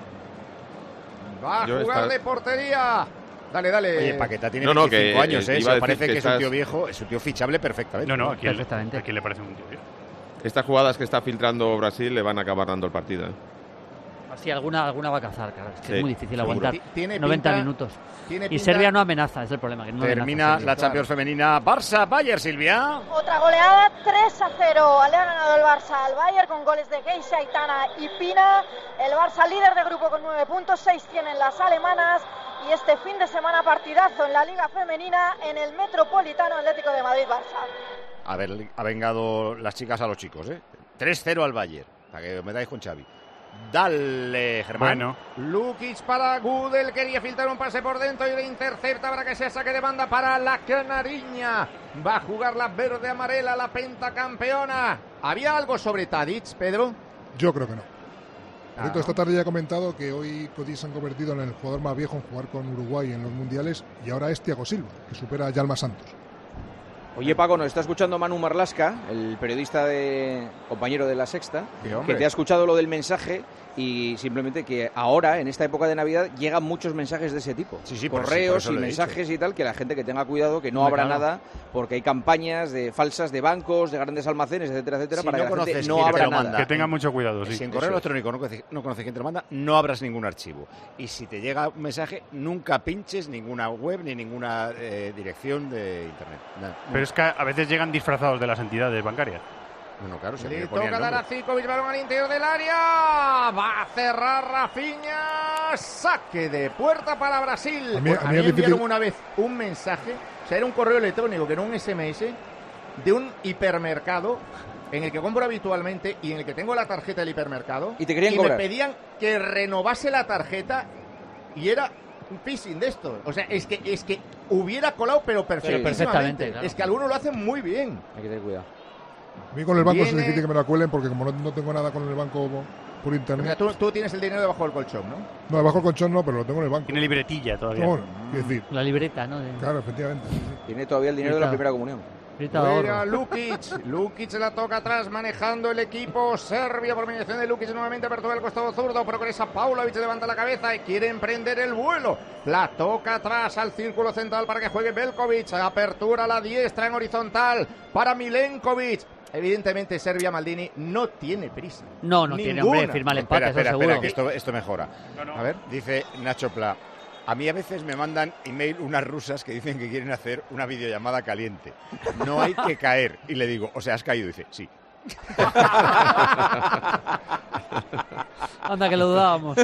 Va a jugar de portería. Dale. Oye, Paquetá tiene 25 años, ¿eh? Eso parece que es un tío viejo, es un tío fichable perfectamente. No, aquí le parece un tío viejo. Estas jugadas que está filtrando Brasil le van a acabar dando el partido, ¿eh? Sí, alguna va a cazar, claro. Es que es muy difícil aguantar 90 pinta, minutos. Y Serbia no amenaza, es el problema. Que no termina la Champions femenina. Barça-Bayern, Silvia. Otra goleada, 3-0. Le ha ganado el Barça al Bayern con goles de Geisha, Aitana y Pina. El Barça líder de grupo con 9 puntos, 6 tienen las alemanas. Y este fin de semana partidazo en la Liga Femenina en el Metropolitano Atlético de Madrid-Barça. A ver, ha vengado las chicas a los chicos, ¿eh? 3-0 al Bayern, para que me dais con Xavi. Dale, Germán. Bueno. Lukic para Gudel, quería filtrar un pase por dentro y le intercepta para que sea saque de banda para la canariña. Va a jugar la verde-amarela, la pentacampeona. ¿Había algo sobre Tadic, Pedro? Yo creo que no. Esta tarde ya he comentado que hoy Codis se han convertido en el jugador más viejo en jugar con Uruguay en los mundiales y ahora es Thiago Silva, que supera a Yalma Santos. Oye, Paco, nos está escuchando Manu Marlasca, el periodista compañero de La Sexta, que te ha escuchado lo del mensaje y simplemente que ahora, en esta época de Navidad, llegan muchos mensajes de ese tipo. Sí, correos y mensajes y tal, que la gente que tenga cuidado, que no habrá nada, porque hay campañas falsas de bancos, de grandes almacenes, etcétera, para que la gente no abra nada. Que tengan mucho cuidado, sí. Si en correo electrónico no conoces quién te lo manda, no abras ningún archivo. Y si te llega un mensaje, nunca pinches ninguna web ni ninguna dirección de internet. Nada. Pero es que a veces llegan disfrazados de las entidades bancarias. Bueno, claro, se le toca dar a Zikovic, balón al interior del área. Va a cerrar Rafinha. Saque de puerta para Brasil. A mí enviaron una vez un mensaje, o sea, era un correo electrónico, que no un SMS, de un hipermercado en el que compro habitualmente y en el que tengo la tarjeta del hipermercado. Y te querían cobrar. Me pedían que renovase la tarjeta y era un phishing de esto. O sea, es que hubiera colado, pero perfectamente. Claro. Es que algunos lo hacen muy bien. Hay que tener cuidado. A mí con el banco es difícil que me la cuelen porque como no tengo nada con el banco por internet. O sea, tú tienes el dinero debajo del colchón, ¿no? No, debajo del colchón no, pero lo tengo en el banco. Tiene libretilla todavía. No, es decir. La libreta, ¿no? Claro, efectivamente. Tiene todavía el dinero de la primera comunión. Fuera Lukic la toca atrás manejando el equipo serbio por mediación de Lukic, nuevamente apertura del costado zurdo, progresa Paulovic, levanta la cabeza y quiere emprender el vuelo, la toca atrás al círculo central para que juegue Veljkovic, apertura a la diestra en horizontal para Milenkovic. Evidentemente Serbia, Maldini, no tiene prisa. No tiene, hombre, firma el empate, espera, que esto mejora. A ver, dice Nacho Pla. A mí a veces me mandan email unas rusas que dicen que quieren hacer una videollamada caliente. No hay que caer. Y le digo, o sea, ¿has caído? Y dice, sí. Anda, que lo dudábamos.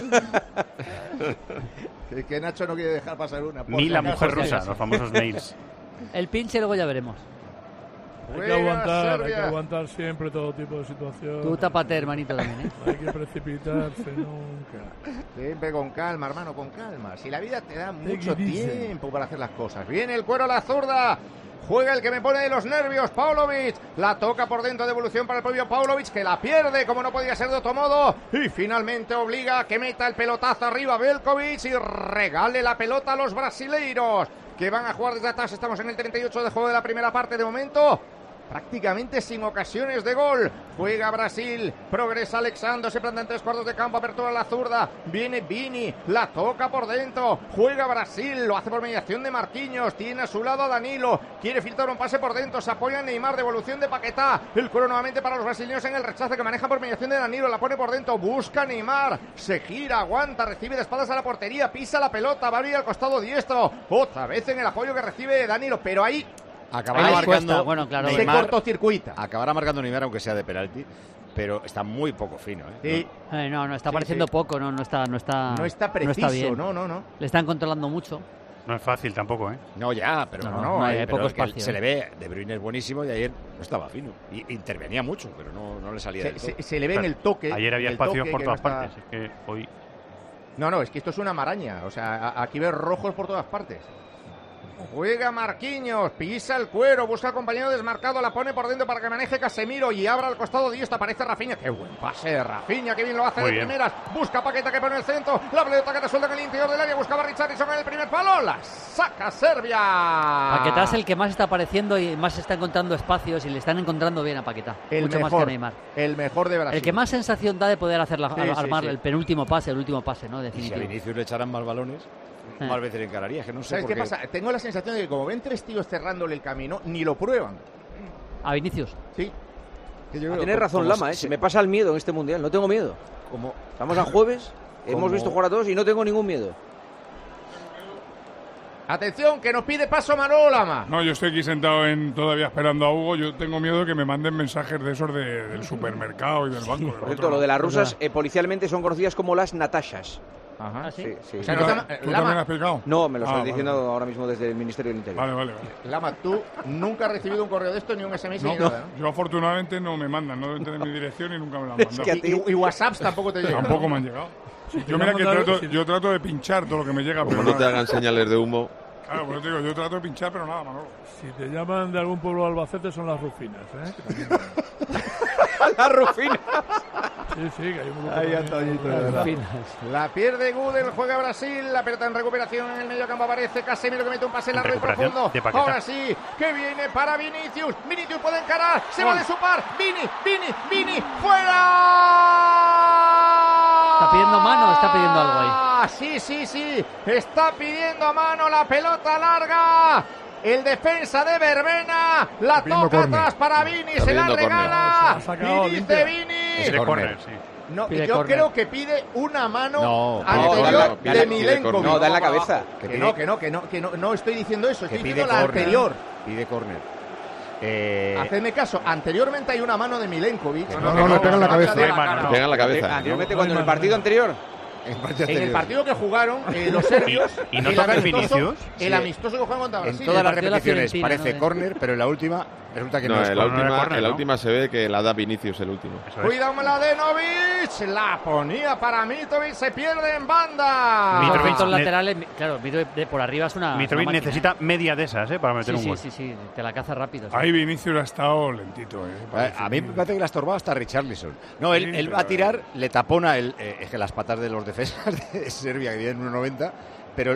Es que Nacho no quiere dejar pasar una. Ni la mujer rusa, los famosos mails. El pinche luego ya veremos. Hay que aguantar siempre todo tipo de situaciones. Tú tápate, hermanito, también, ¿eh? No hay que precipitarse nunca. Siempre con calma, hermano, con calma. Si la vida te da mucho tiempo para hacer las cosas. Viene el cuero a la zurda. Juega el que me pone de los nervios, Paulovic. La toca por dentro, devolución para el propio Paulovic, que la pierde, como no podía ser de otro modo. Y finalmente obliga a que meta el pelotazo arriba Veljkovic y regale la pelota a los brasileiros, que van a jugar desde atrás. Estamos en el 38 de juego de la primera parte de momento. Prácticamente sin ocasiones de gol. Juega Brasil, progresa Alexandro, se planta en 3/4 de campo, apertura a la zurda. Viene Vini, la toca por dentro. Juega Brasil, lo hace por mediación de Marquinhos. Tiene a su lado a Danilo. Quiere filtrar un pase por dentro. Se apoya en Neymar, devolución de Paquetá. El cuero nuevamente para los brasileños en el rechace que maneja por mediación de Danilo. La pone por dentro, busca Neymar. Se gira, aguanta, recibe de espaldas a la portería. Pisa la pelota, va a abrir al costado diestro. Otra vez en el apoyo que recibe Danilo, pero ahí... Acabará marcando, bueno, claro, se cortocircuita. Acabará marcando Neymar, aunque sea de penalti, pero está muy poco fino. Sí. No, está pareciendo poco, no está preciso, no está bien. No. Le están controlando mucho. No es fácil tampoco, ¿eh? No, ya, pero hay poco espacio. Se le ve, De Bruyne es buenísimo y ayer no estaba fino. Y intervenía mucho, pero no le salía del todo. Se le ve en el toque. Ayer había espacios por todas partes. Es que hoy... No, es que esto es una maraña. O sea, aquí ves rojos por todas partes. Juega Marquinhos, pisa el cuero, busca al compañero desmarcado, la pone por dentro para que maneje Casemiro y abra al costado diestra, aparece Rafinha, qué buen pase de Rafinha, que bien lo hace de primeras, busca Paqueta que pone el centro, la pelota que resuelve en el interior del área, buscaba Richarlison en el primer palo, la saca Serbia. Paquetá es el que más está apareciendo y más está encontrando espacios y le están encontrando bien a Paquetá, mucho más que a Neymar. El mejor de Brasil. El que más sensación da de poder hacer armar el penúltimo pase, el último pase, ¿no? Definitivo. Y si a Vinicius le echaran más balones, más veces le encararía, es que no sé. ¿Sabes qué pasa? Tengo la sensación de que como ven 3 tíos cerrándole el camino, ni lo prueban. ¿A Vinicius? Sí. Tienes razón, Lama, se me pasa el miedo en este mundial, no tengo miedo. Estamos a jueves, hemos visto jugar a todos y no tengo ningún miedo. Atención, que nos pide paso Manolo Lama. No, yo estoy aquí sentado todavía esperando a Hugo. Yo tengo miedo de que me manden mensajes de esos del supermercado y del banco. Por cierto, lo de las rusas policialmente son conocidas como las Natashas. Ajá, sí. O sea, ¿Tú también has picado? No, me lo estoy diciendo ahora mismo desde el Ministerio del Interior. Vale. Lama, tú nunca has recibido un correo de esto ni un SMS ni nada, ¿no? Yo afortunadamente no me mandan, no deben tener mi dirección y nunca me la han mandado. Y WhatsApps tampoco te llegan. Tampoco me han llegado. Yo mira que yo trato de pinchar todo lo que me llega. Como pero no te hagan señales de humo. Claro, pues te digo, yo trato de pinchar, pero nada, Manolo. Si te llaman de algún pueblo de Albacete son las Rufinas, ¿eh? Las Rufinas. Sí, que hay un grupo. Ahí Antoñito, de verdad. La pierde Gudel, juega Brasil, la pelota en recuperación en el medio campo aparece Casemiro que mete un pase largo y profundo. Ahora sí, que viene para Vinicius. Vinicius puede encarar, se va de su par. Vini, fuera. ¿Está pidiendo mano o está pidiendo algo ahí? Sí. Está pidiendo a mano la pelota larga. El defensa de Verbena la toca atrás para Vini, se la regala. Y dice Vini. Es córner, sí. No, yo creo que pide una mano anterior de Milenkovic. No, da en la cabeza. Que no estoy diciendo eso, estoy diciendo la anterior. Pide córner. Hacedme caso, anteriormente hay una mano de Milenkovic. No, le pega en la cabeza. Le pega en la cabeza. Anteriormente, cuando en el partido anterior. En el partido que jugaron los serbios y no toca el Vinicius. El amistoso que juegan contra Brasil. En todas las repeticiones parece córner, pero en la última resulta que no es córner. En la última se ve que la da Vinicius el último. Cuidado Mladenovic, la ponía para Mitrovic, se pierde en banda. Mitrovic laterales, claro, Mitrovic por arriba es una. Mitrovic necesita media de esas, para meter un gol. Sí, te la caza rápido. Ahí Vinicius ha estado lentito, A mí me parece que le ha estorbado hasta Richarlison. No, él va a tirar, le tapona es que las patas de los defensas de Serbia que vienen 1,90, pero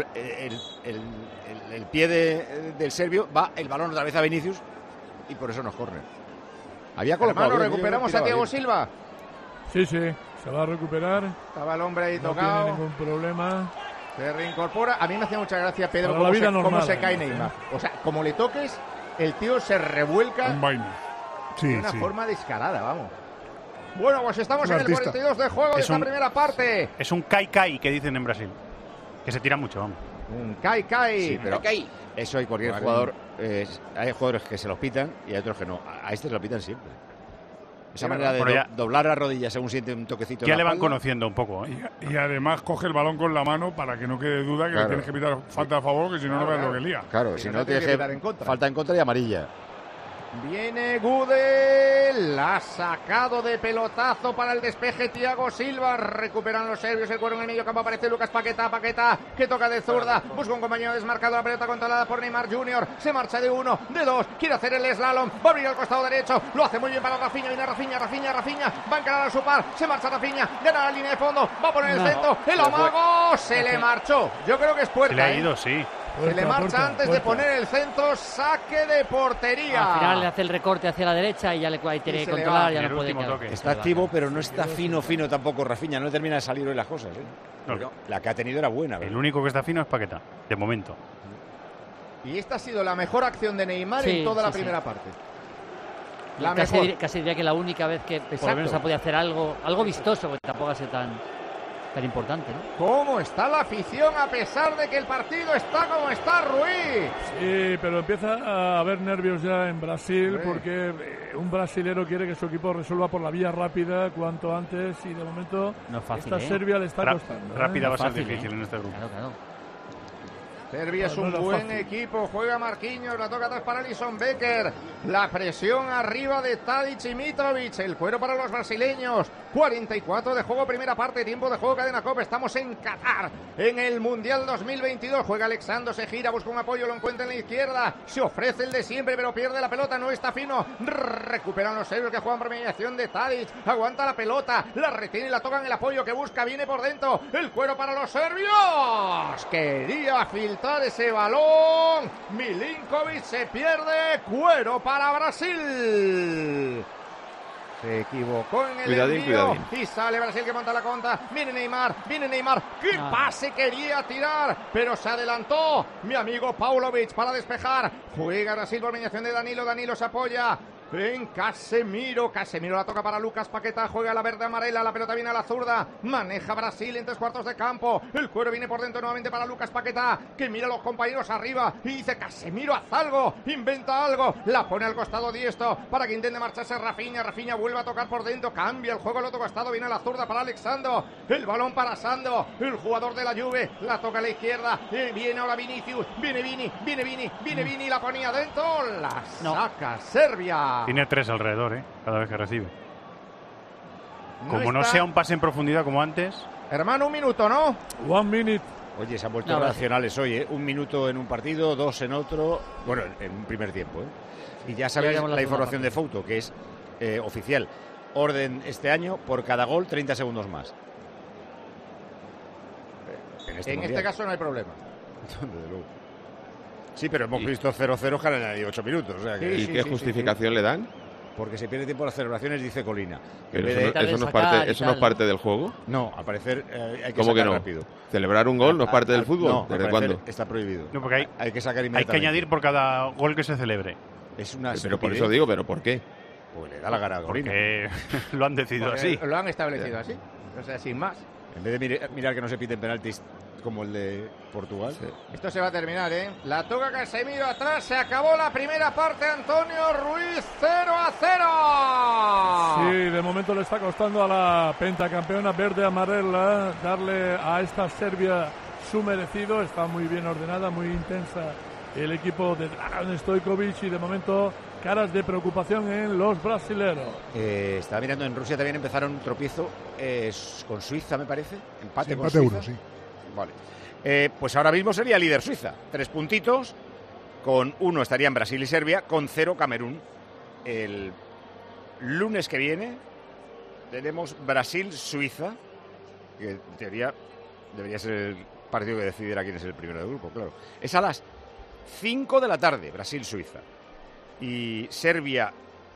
el pie del serbio va el balón otra vez a Vinicius y por eso nos corre. Había colocado. Hermano, recuperamos a Thiago Silva. Sí, se va a recuperar. Estaba el hombre ahí tocado. No tiene ningún problema. Se reincorpora. A mí me hacía mucha gracia, Pedro, cómo se cae Neymar. O sea, como le toques, el tío se revuelca de una forma descarada, vamos. Bueno, pues estamos en el 42 de juego de esta primera parte. Es un kai-kai que dicen en Brasil. Que se tira mucho, vamos. Un kai-kai. Sí, pero eso hay cualquier jugador. Hay jugadores que se los pitan y hay otros que no. A este se lo pitan siempre. Esa manera de doblar la rodilla según siente un toquecito. Ya le van conociendo un poco. Y además coge el balón con la mano para que no quede duda que le tienes que pitar falta a favor, que si no, no veas lo que lía. Claro, si no tienes que falta en contra y amarilla. Viene Gudel, ha sacado de pelotazo para el despeje Thiago Silva, recuperan los serbios, el cuero en el medio campo, aparece Lucas Paquetá, que toca de zurda, busca un compañero desmarcado, la pelota controlada por Neymar Jr., se marcha de 1, de 2, quiere hacer el slalom, va a abrir al costado derecho, lo hace muy bien para Rafinha, viene Rafinha, va a encarar a su par, se marcha Rafinha, gana la línea de fondo, va a poner el centro, el amago, se le marchó, yo creo que es puerta. Se le ha ido, sí. Se le marcha antes de poner el centro, saque de portería. Al final le hace el recorte hacia la derecha y ya le tiene que controlar, ya no puede. Está activo, pero no está fino tampoco Rafinha, no termina de salir hoy las cosas. No, la que ha tenido era buena. El único que está fino es Paquetá, de momento. Y esta ha sido la mejor acción de Neymar en toda la primera parte. Casi diría que la única vez que por lo menos ha podido hacer algo vistoso, porque tampoco ha sido tan importante, ¿no? ¿Cómo está la afición a pesar de que el partido está como está, Ruiz? Sí, pero empieza a haber nervios ya en Brasil porque un brasilero quiere que su equipo resuelva por la vía rápida cuanto antes y de momento no es fácil, esta Serbia le está costando. Rápida va a ser difícil en este grupo. Claro. Serbia es un buen equipo, juega Marquinhos, la toca atrás para Alisson Becker, la presión arriba de Tadic y Mitrovic, el cuero para los brasileños, 44 de juego, primera parte, tiempo de juego, cadena COPE, estamos en Qatar, en el Mundial 2022, juega Alexandro, se gira, busca un apoyo, lo encuentra en la izquierda, se ofrece el de siempre, pero pierde la pelota, no está fino, recuperan los serbios que juegan por mediación de Tadic, aguanta la pelota, la retiene y la tocan el apoyo que busca, viene por dentro, el cuero para los serbios, quería filtrar ese balón, Milinkovic se pierde, cuero para Brasil. Se equivocó en el envío y sale Brasil que monta la contra. Viene Neymar. ¡Qué pase quería tirar! Pero se adelantó mi amigo Paulovic para despejar. Juega Brasil por mediación de Danilo. Danilo se apoya en Casemiro. Casemiro la toca para Lucas Paquetá. Juega la verde amarela. La pelota viene a la zurda. Maneja Brasil en 3/4 de campo. El cuero viene por dentro nuevamente para Lucas Paquetá, que mira a los compañeros arriba y dice: Casemiro, haz algo. Inventa algo. La pone al costado diestro para que intente marcharse Rafinha. Rafinha vuelve a tocar por dentro. Cambia el juego al otro costado. Viene a la zurda para Alexandro. El balón para Sandro, el jugador de la Juve. La toca a la izquierda. Viene ahora Vinicius. Viene Vini. La ponía dentro. La saca Serbia. Tiene 3 alrededor, cada vez que recibe. Como no sea un pase en profundidad como antes. Hermano, un minuto, ¿no? 1 minute. Oye, se han vuelto racionales hoy, 1 minuto en un partido, 2 en otro. Bueno, en un primer tiempo, Y ya sabéis la información de Fouto, que es oficial. Orden este año, por cada gol, 30 segundos más. En este caso no hay problema. Desde luego. Sí, pero hemos visto 0-0 que han añadido 8 minutos. O sea que... ¿Y qué justificación le dan? Porque se pierde tiempo en las celebraciones, dice Colina. Pero eso no es parte del juego. No, al parecer hay que ¿Cómo sacar que no? Rápido. ¿Celebrar un gol no es parte del fútbol? No, ¿Desde cuándo? Está prohibido. No, porque hay que sacar Hay inmediatamente. que añadir por cada gol que se celebre. Es una pero por eso digo, ¿pero por qué? Pues le da la gana a Colina. Porque lo han decidido así. Lo han establecido así. O sea, sin más. En vez de mirar que no se piten penaltis como el de Portugal. Sí. Esto se va a terminar, La toca Casemiro atrás, se acabó la primera parte, Antonio Ruiz, 0-0. Sí, de momento le está costando a la pentacampeona verde-amarela darle a esta Serbia su merecido. Está muy bien ordenada, muy intensa el equipo de Dragan Stojkovic y de momento caras de preocupación en los brasileros. Estaba mirando, en Rusia también empezaron un tropiezo con Suiza, me parece. Empate con Suiza. Euro, sí. Vale. Pues ahora mismo sería líder Suiza. 3 puntitos. Con 1 estarían Brasil y Serbia. Con 0 Camerún. El lunes que viene tenemos Brasil-Suiza. Que en teoría debería ser el partido que decidiera quién es el primero del grupo, claro. Es a las 5 de la tarde, Brasil-Suiza. Y Serbia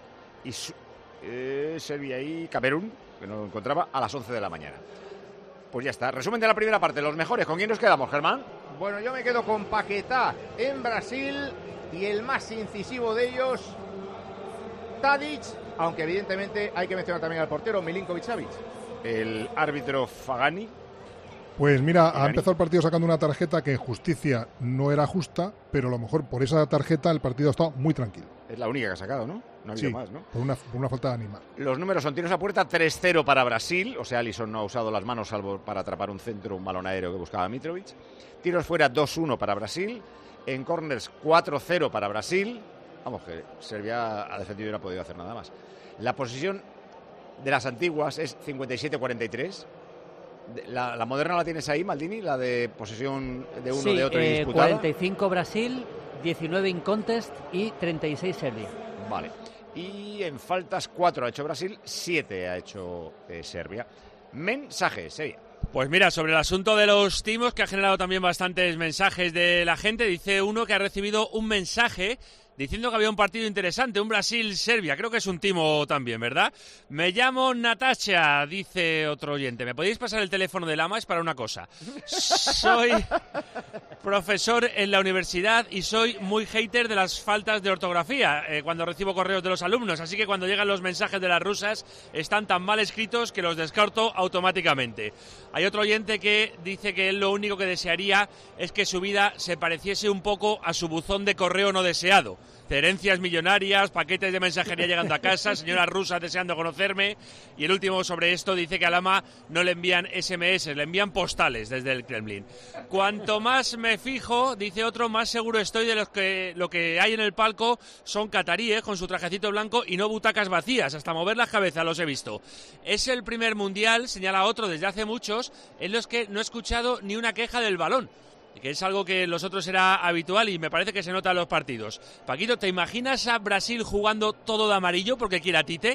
y Camerún, que no lo encontraba, a las 11 de la mañana. Pues ya está. Resumen de la primera parte. Los mejores. ¿Con quién nos quedamos, Germán? Bueno, yo me quedo con Paquetá en Brasil y el más incisivo de ellos, Tadic, aunque evidentemente hay que mencionar también al portero Milinkovic-Savic. El árbitro Fagani. Pues mira, ha empezado el partido sacando una tarjeta que en justicia no era justa, pero a lo mejor por esa tarjeta el partido ha estado muy tranquilo. Es la única que ha sacado, ¿no? No ha habido más, ¿no? Por una falta de ánima. Los números son tiros a puerta, 3-0 para Brasil, o sea, Alisson no ha usado las manos salvo para atrapar un centro, un balón aéreo que buscaba Mitrovic. Tiros fuera, 2-1 para Brasil. En corners, 4-0 para Brasil. Vamos, que Serbia ha defendido y no ha podido hacer nada más. La posición de las antiguas es 57-43. La moderna la tienes ahí, Maldini, la de posesión de uno, de otro y disputada. 45 Brasil, 19 in contest y 36 Serbia. Vale. Y en faltas 4 ha hecho Brasil, 7 ha hecho Serbia. Mensaje, Sevilla. Pues mira, sobre el asunto de los timos, que ha generado también bastantes mensajes de la gente, dice uno que ha recibido un mensaje diciendo que había un partido interesante, un Brasil-Serbia. Creo que es un timo también, ¿verdad? Me llamo Natasha, dice otro oyente. ¿Me podéis pasar el teléfono de Lamas para una cosa? Soy profesor en la universidad y soy muy hater de las faltas de ortografía cuando recibo correos de los alumnos. Así que cuando llegan los mensajes de las rusas están tan mal escritos que los descarto automáticamente. Hay otro oyente que dice que él lo único que desearía es que su vida se pareciese un poco a su buzón de correo no deseado. Herencias millonarias, paquetes de mensajería llegando a casa, señoras rusas deseando conocerme. Y el último sobre esto dice que a Lama no le envían SMS, le envían postales desde el Kremlin. Cuanto más me fijo, dice otro, más seguro estoy de lo que hay en el palco son cataríes con su trajecito blanco y no butacas vacías, hasta mover las cabezas los he visto. Es el primer mundial, señala otro, desde hace muchos, en los que no he escuchado ni una queja del balón, que es algo que en los otros era habitual y me parece que se nota en los partidos. Paquito, ¿te imaginas a Brasil jugando todo de amarillo porque quiere a Tite?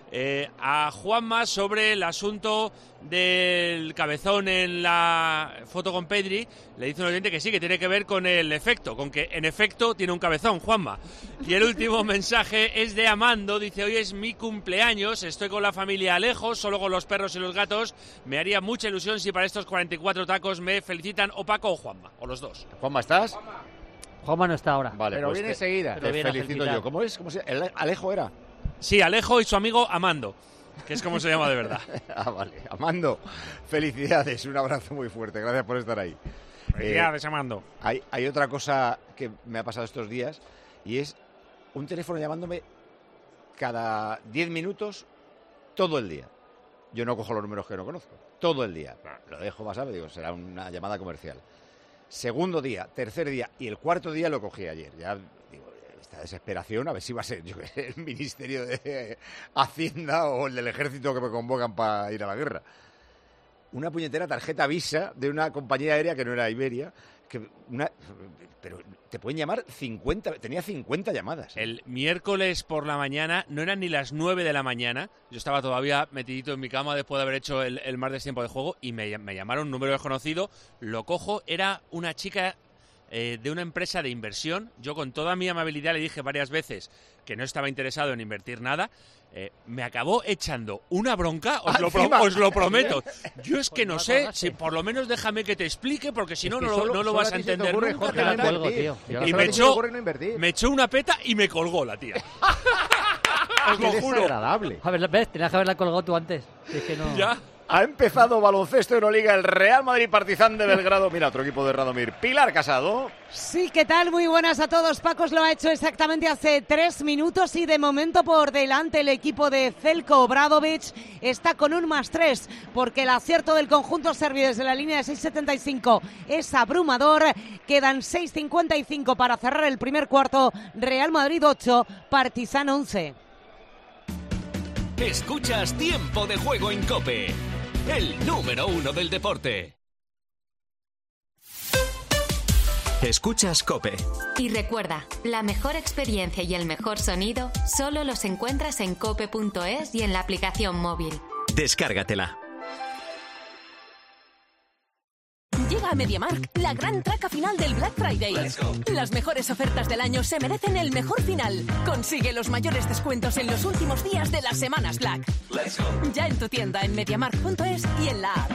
A Juanma sobre el asunto del cabezón en la foto con Pedri, le dice un oyente que sí, que tiene que ver con el efecto, con que en efecto tiene un cabezón, Juanma. Y el último mensaje es de Amando, dice: hoy es mi cumpleaños, estoy con la familia lejos, solo con los perros y los gatos, me haría mucha ilusión si para estos 44 tacos me felicitan o Paco o Juanma, o los dos. Juanma, ¿estás? Juanma no está ahora. Vale, pero pues viene enseguida. Te felicito yo. ¿Cómo es? ¿Alejo era? Sí, Alejo y su amigo Amando, que es como se llama de verdad. Vale. Amando, felicidades, un abrazo muy fuerte, gracias por estar ahí. Felicidades, Amando. Hay otra cosa que me ha pasado estos días y es un teléfono llamándome cada 10 minutos todo el día. Yo no cojo los números que no conozco, todo el día. Lo dejo pasar, digo, será una llamada comercial. Segundo día, tercer día y el cuarto día lo cogí ayer. Ya digo, esta desesperación, a ver si va a ser el Ministerio de Hacienda o el del Ejército que me convocan para ir a la guerra. Una puñetera tarjeta Visa de una compañía aérea que no era Iberia, pero te pueden llamar 50, tenía 50 llamadas. El miércoles por la mañana, no eran ni las 9 de la mañana, yo estaba todavía metidito en mi cama después de haber hecho el martes tiempo de juego y me llamaron un número desconocido, lo cojo, era una chica de una empresa de inversión. Yo con toda mi amabilidad le dije varias veces que no estaba interesado en invertir nada. Me acabó echando una bronca, os lo prometo. Yo es que no sé, si por lo menos déjame que te explique, porque si no, no lo vas a entender nunca. Y me echó una peta y me colgó la tía. Os lo juro. Desagradable. A ver, ¿ves? Tenías que haberla colgado tú antes. Es que no... ¿Ya? Ha empezado baloncesto Euroliga, el Real Madrid Partizan de Belgrado. Mira, otro equipo de Radomir. Pilar Casado. Sí, ¿qué tal? Muy buenas a todos. Pacos lo ha hecho exactamente hace 3 minutos y de momento por delante el equipo de Zeljko Obradovic está con un +3 porque el acierto del conjunto serbio desde la línea de 6.75 es abrumador. Quedan 6.55 para cerrar el primer cuarto. Real Madrid 8, Partizan 11. Escuchas Tiempo de Juego en COPE, el número 1 del deporte. Escuchas COPE. Y recuerda, la mejor experiencia y el mejor sonido solo los encuentras en cope.es y en la aplicación móvil. Descárgatela. Llega a MediaMarkt la gran traca final del Black Friday. Las mejores ofertas del año se merecen el mejor final. Consigue los mayores descuentos en los últimos días de las semanas Black. Ya en tu tienda en MediaMarkt.es y en la app.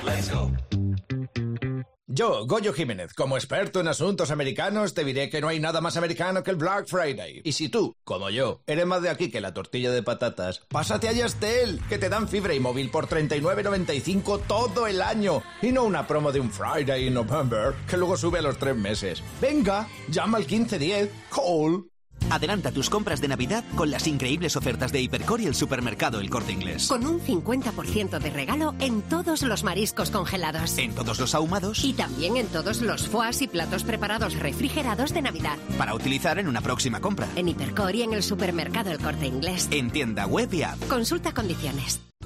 Yo, Goyo Jiménez, como experto en asuntos americanos, te diré que no hay nada más americano que el Black Friday. Y si tú, como yo, eres más de aquí que la tortilla de patatas, pásate a Yastel, que te dan fibra y móvil por $39.95 todo el año. Y no una promo de un Friday in November, que luego sube a los 3 meses. Venga, llama al 1510, call. Adelanta tus compras de Navidad con las increíbles ofertas de Hipercor y el supermercado El Corte Inglés. Con un 50% de regalo en todos los mariscos congelados. En todos los ahumados. Y también en todos los foies y platos preparados refrigerados de Navidad. Para utilizar en una próxima compra. En Hipercor y en el supermercado El Corte Inglés. En tienda web y app. Consulta condiciones.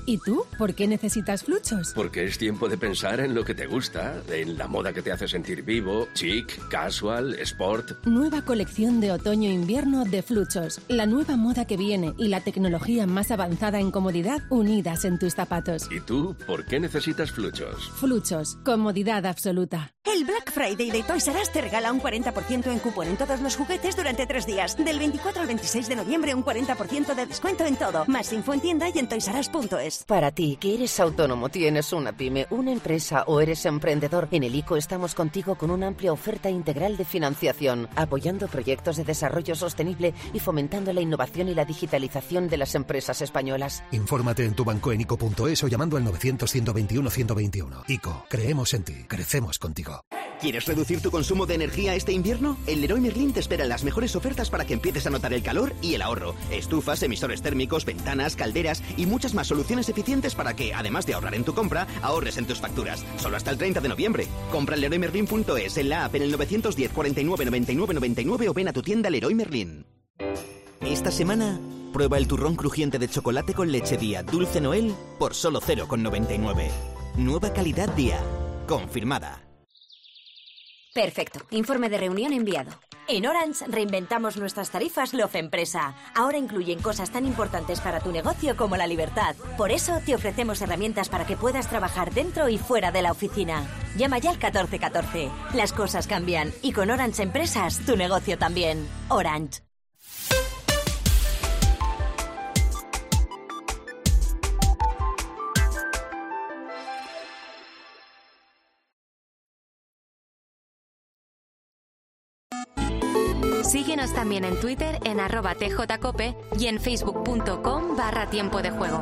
¿Y tú? ¿Por qué necesitas Fluchos? Porque es tiempo de pensar en lo que te gusta, en la moda que te hace sentir vivo, chic, casual, sport. Nueva colección de otoño-invierno de Fluchos. La nueva moda que viene y la tecnología más avanzada en comodidad unidas en tus zapatos. ¿Y tú? ¿Por qué necesitas Fluchos? Fluchos. Comodidad absoluta. El Black Friday de Toys R Us te regala un 40% en cupón en todos los juguetes durante 3 días. Del 24 al 26 de noviembre, un 40% de descuento en todo. Más info en tienda y en toysrus.es. Para ti, que eres autónomo, tienes una pyme, una empresa o eres emprendedor, en el ICO estamos contigo con una amplia oferta integral de financiación, apoyando proyectos de desarrollo sostenible y fomentando la innovación y la digitalización de las empresas españolas. Infórmate en tu banco en ICO.es o llamando al 900-121-121. ICO, creemos en ti, crecemos contigo. ¿Quieres reducir tu consumo de energía este invierno? El Leroy Merlin te espera las mejores ofertas para que empieces a notar el calor y el ahorro. Estufas, emisores térmicos, ventanas, calderas y muchas más soluciones eficientes para que, además de ahorrar en tu compra, ahorres en tus facturas. Solo hasta el 30 de noviembre. Compra en leroymerlin.es, en la app, en el 910 49 99 99 o ven a tu tienda Leroy Merlin. Esta semana, prueba el turrón crujiente de chocolate con leche Día Dulce Noel por solo 0,99. Nueva calidad Día. Confirmada. Perfecto. Informe de reunión enviado. En Orange reinventamos nuestras tarifas Love Empresa. Ahora incluyen cosas tan importantes para tu negocio como la libertad. Por eso te ofrecemos herramientas para que puedas trabajar dentro y fuera de la oficina. Llama ya al 1414. Las cosas cambian y con Orange Empresas tu negocio también. Orange. Síguenos también en Twitter en @tjcope y en facebook.com/tiempo de juego.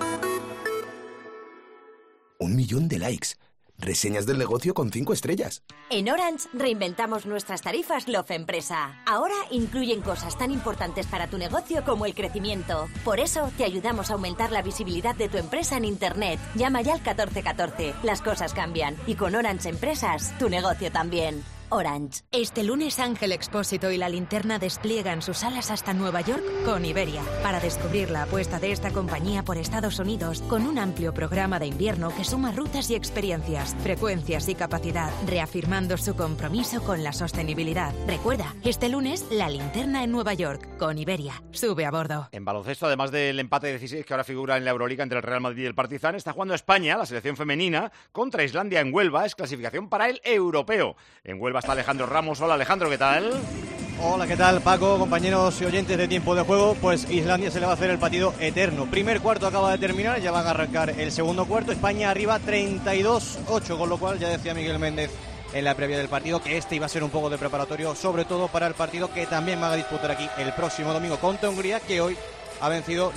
1 millón de likes. Reseñas del negocio con 5 estrellas. En Orange reinventamos nuestras tarifas Love Empresa. Ahora incluyen cosas tan importantes para tu negocio como el crecimiento. Por eso te ayudamos a aumentar la visibilidad de tu empresa en Internet. Llama ya al 1414. Las cosas cambian y con Orange Empresas tu negocio también. Orange. Este lunes Ángel Expósito y La Linterna despliegan sus alas hasta Nueva York con Iberia para descubrir la apuesta de esta compañía por Estados Unidos con un amplio programa de invierno que suma rutas y experiencias, frecuencias y capacidad, reafirmando su compromiso con la sostenibilidad. Recuerda, este lunes La Linterna en Nueva York con Iberia. Sube a bordo. En baloncesto, además del empate de 16 que ahora figura en la Euroliga entre el Real Madrid y el Partizan, está jugando España, la selección femenina, contra Islandia en Huelva. Es clasificación para el europeo. En Huelva está Alejandro Ramos. Hola Alejandro, ¿qué tal? Hola, ¿qué tal Paco? Compañeros y oyentes de Tiempo de Juego, pues Islandia se le va a hacer el partido eterno. Primer cuarto acaba de terminar, ya van a arrancar el segundo cuarto. España arriba 32-8, con lo cual ya decía Miguel Méndez en la previa del partido que este iba a ser un poco de preparatorio, sobre todo para el partido que también van a disputar aquí el próximo domingo contra Hungría, que hoy ha vencido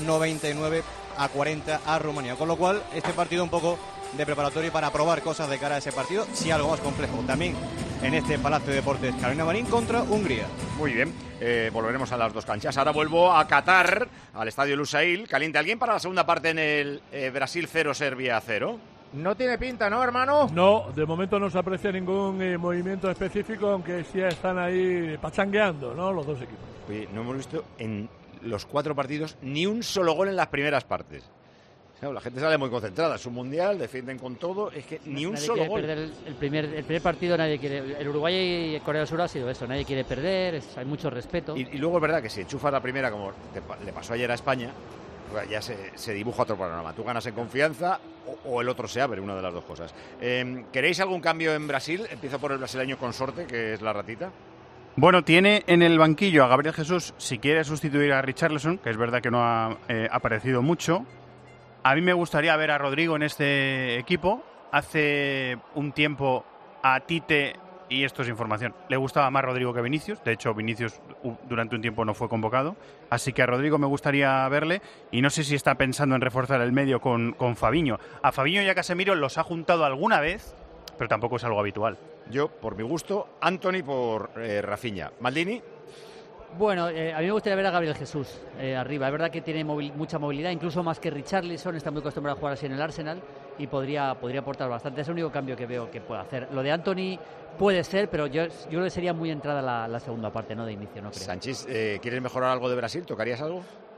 99-40 a Rumanía. Con lo cual, este partido un poco de preparatorio para probar cosas de cara a ese partido, si algo más complejo. También en este Palacio de Deportes Carolina Marín contra Hungría. Muy bien, volveremos a las dos canchas. Ahora vuelvo a Qatar, al estadio Lusail. ¿Caliente alguien para la segunda parte en el Brasil 0, Serbia 0? No tiene pinta, ¿no, hermano? No, de momento no se aprecia ningún movimiento específico, aunque sí están ahí pachangueando, ¿no? Los dos equipos. Oye, no hemos visto en los 4 partidos ni un solo gol en las primeras partes. Claro, la gente sale muy concentrada, es un mundial, defienden con todo, es que ni un solo gol. El primer partido nadie quiere. El Uruguay y Corea del Sur ha sido eso, nadie quiere perder, hay mucho respeto. Y luego es verdad que si enchufas la primera, como le pasó ayer a España, ya se dibuja otro panorama. Tú ganas en confianza o el otro se abre, una de las dos cosas. ¿Queréis algún cambio en Brasil? Empiezo por el brasileño Consorte, que es la ratita. Bueno, tiene en el banquillo a Gabriel Jesús, si quiere sustituir a Richarlison, que es verdad que no ha aparecido mucho. A mí me gustaría ver a Rodrigo en este equipo. Hace un tiempo a Tite, y esto es información, le gustaba más Rodrigo que Vinicius. De hecho, Vinicius durante un tiempo no fue convocado. Así que a Rodrigo me gustaría verle. Y no sé si está pensando en reforzar el medio con Fabinho. A Fabinho y a Casemiro los ha juntado alguna vez, pero tampoco es algo habitual. Yo, por mi gusto, Antony por Rafinha. ¿Maldini? Bueno, a mí me gustaría ver a Gabriel Jesús arriba. Es verdad que tiene mucha movilidad, incluso más que Richarlison. Está muy acostumbrado a jugar así en el Arsenal y podría aportar bastante. Es el único cambio que veo que puede hacer. Lo de Antony puede ser, pero yo creo que sería muy entrada la segunda parte, no de inicio, no creo. Sánchez, ¿quieres mejorar algo de Brasil? ¿Tocarías algo?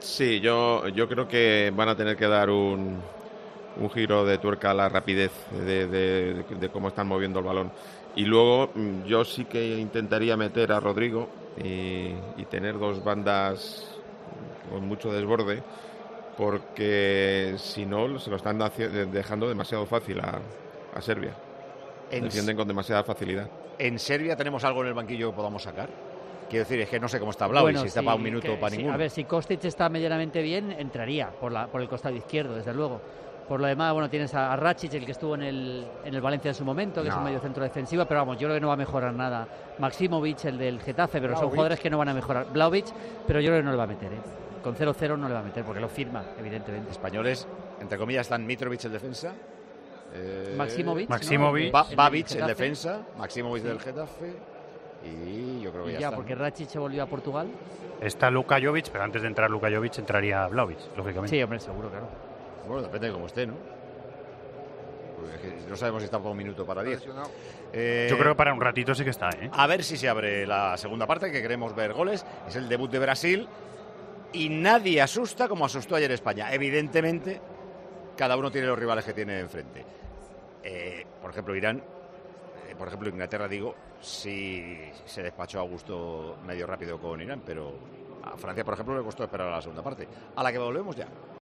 Sí, yo creo que van a tener que dar un giro de tuerca a la rapidez de cómo están moviendo el balón. Y luego yo sí que intentaría meter a Rodrigo y tener dos bandas con mucho desborde, porque si no se lo están dejando demasiado fácil a Serbia. Defienden con demasiada facilidad. ¿En Serbia tenemos algo en el banquillo que podamos sacar? Quiero decir, es que no sé cómo está Vlahovic, si está para un minuto o para ninguno. A ver, si Kostic está medianamente bien, entraría por el costado izquierdo, desde luego. Por lo demás, bueno, tienes a Račić, el que estuvo en el Valencia en su momento, que es un medio centro defensivo, pero vamos, yo creo que no va a mejorar nada. Maksimovic, el del Getafe, pero son jugadores que no van a mejorar. Vlahovic, pero yo creo que no le va a meter, Con 0-0 no le va a meter, porque lo firma, evidentemente. Españoles, entre comillas, están Mitrovic, el defensa. Maksimovic, Babic, el defensa. Maksimovic del Getafe. Y yo creo que ya está. Porque Račić se volvió a Portugal. Está Luka Jovic, pero antes de entrar Luka Jovic entraría Vlahovic, lógicamente. Sí, hombre, seguro, claro. Bueno, depende de cómo esté, ¿no? Porque no sabemos si está para un minuto para 10. Yo creo que para un ratito sí que está, A ver si se abre la segunda parte, que queremos ver goles. Es el debut de Brasil y nadie asusta como asustó ayer España. Evidentemente, cada uno tiene los rivales que tiene enfrente. Por ejemplo, Irán, por ejemplo, Inglaterra, sí se despachó a gusto medio rápido con Irán, pero a Francia, por ejemplo, le costó esperar a la segunda parte, a la que volvemos ya.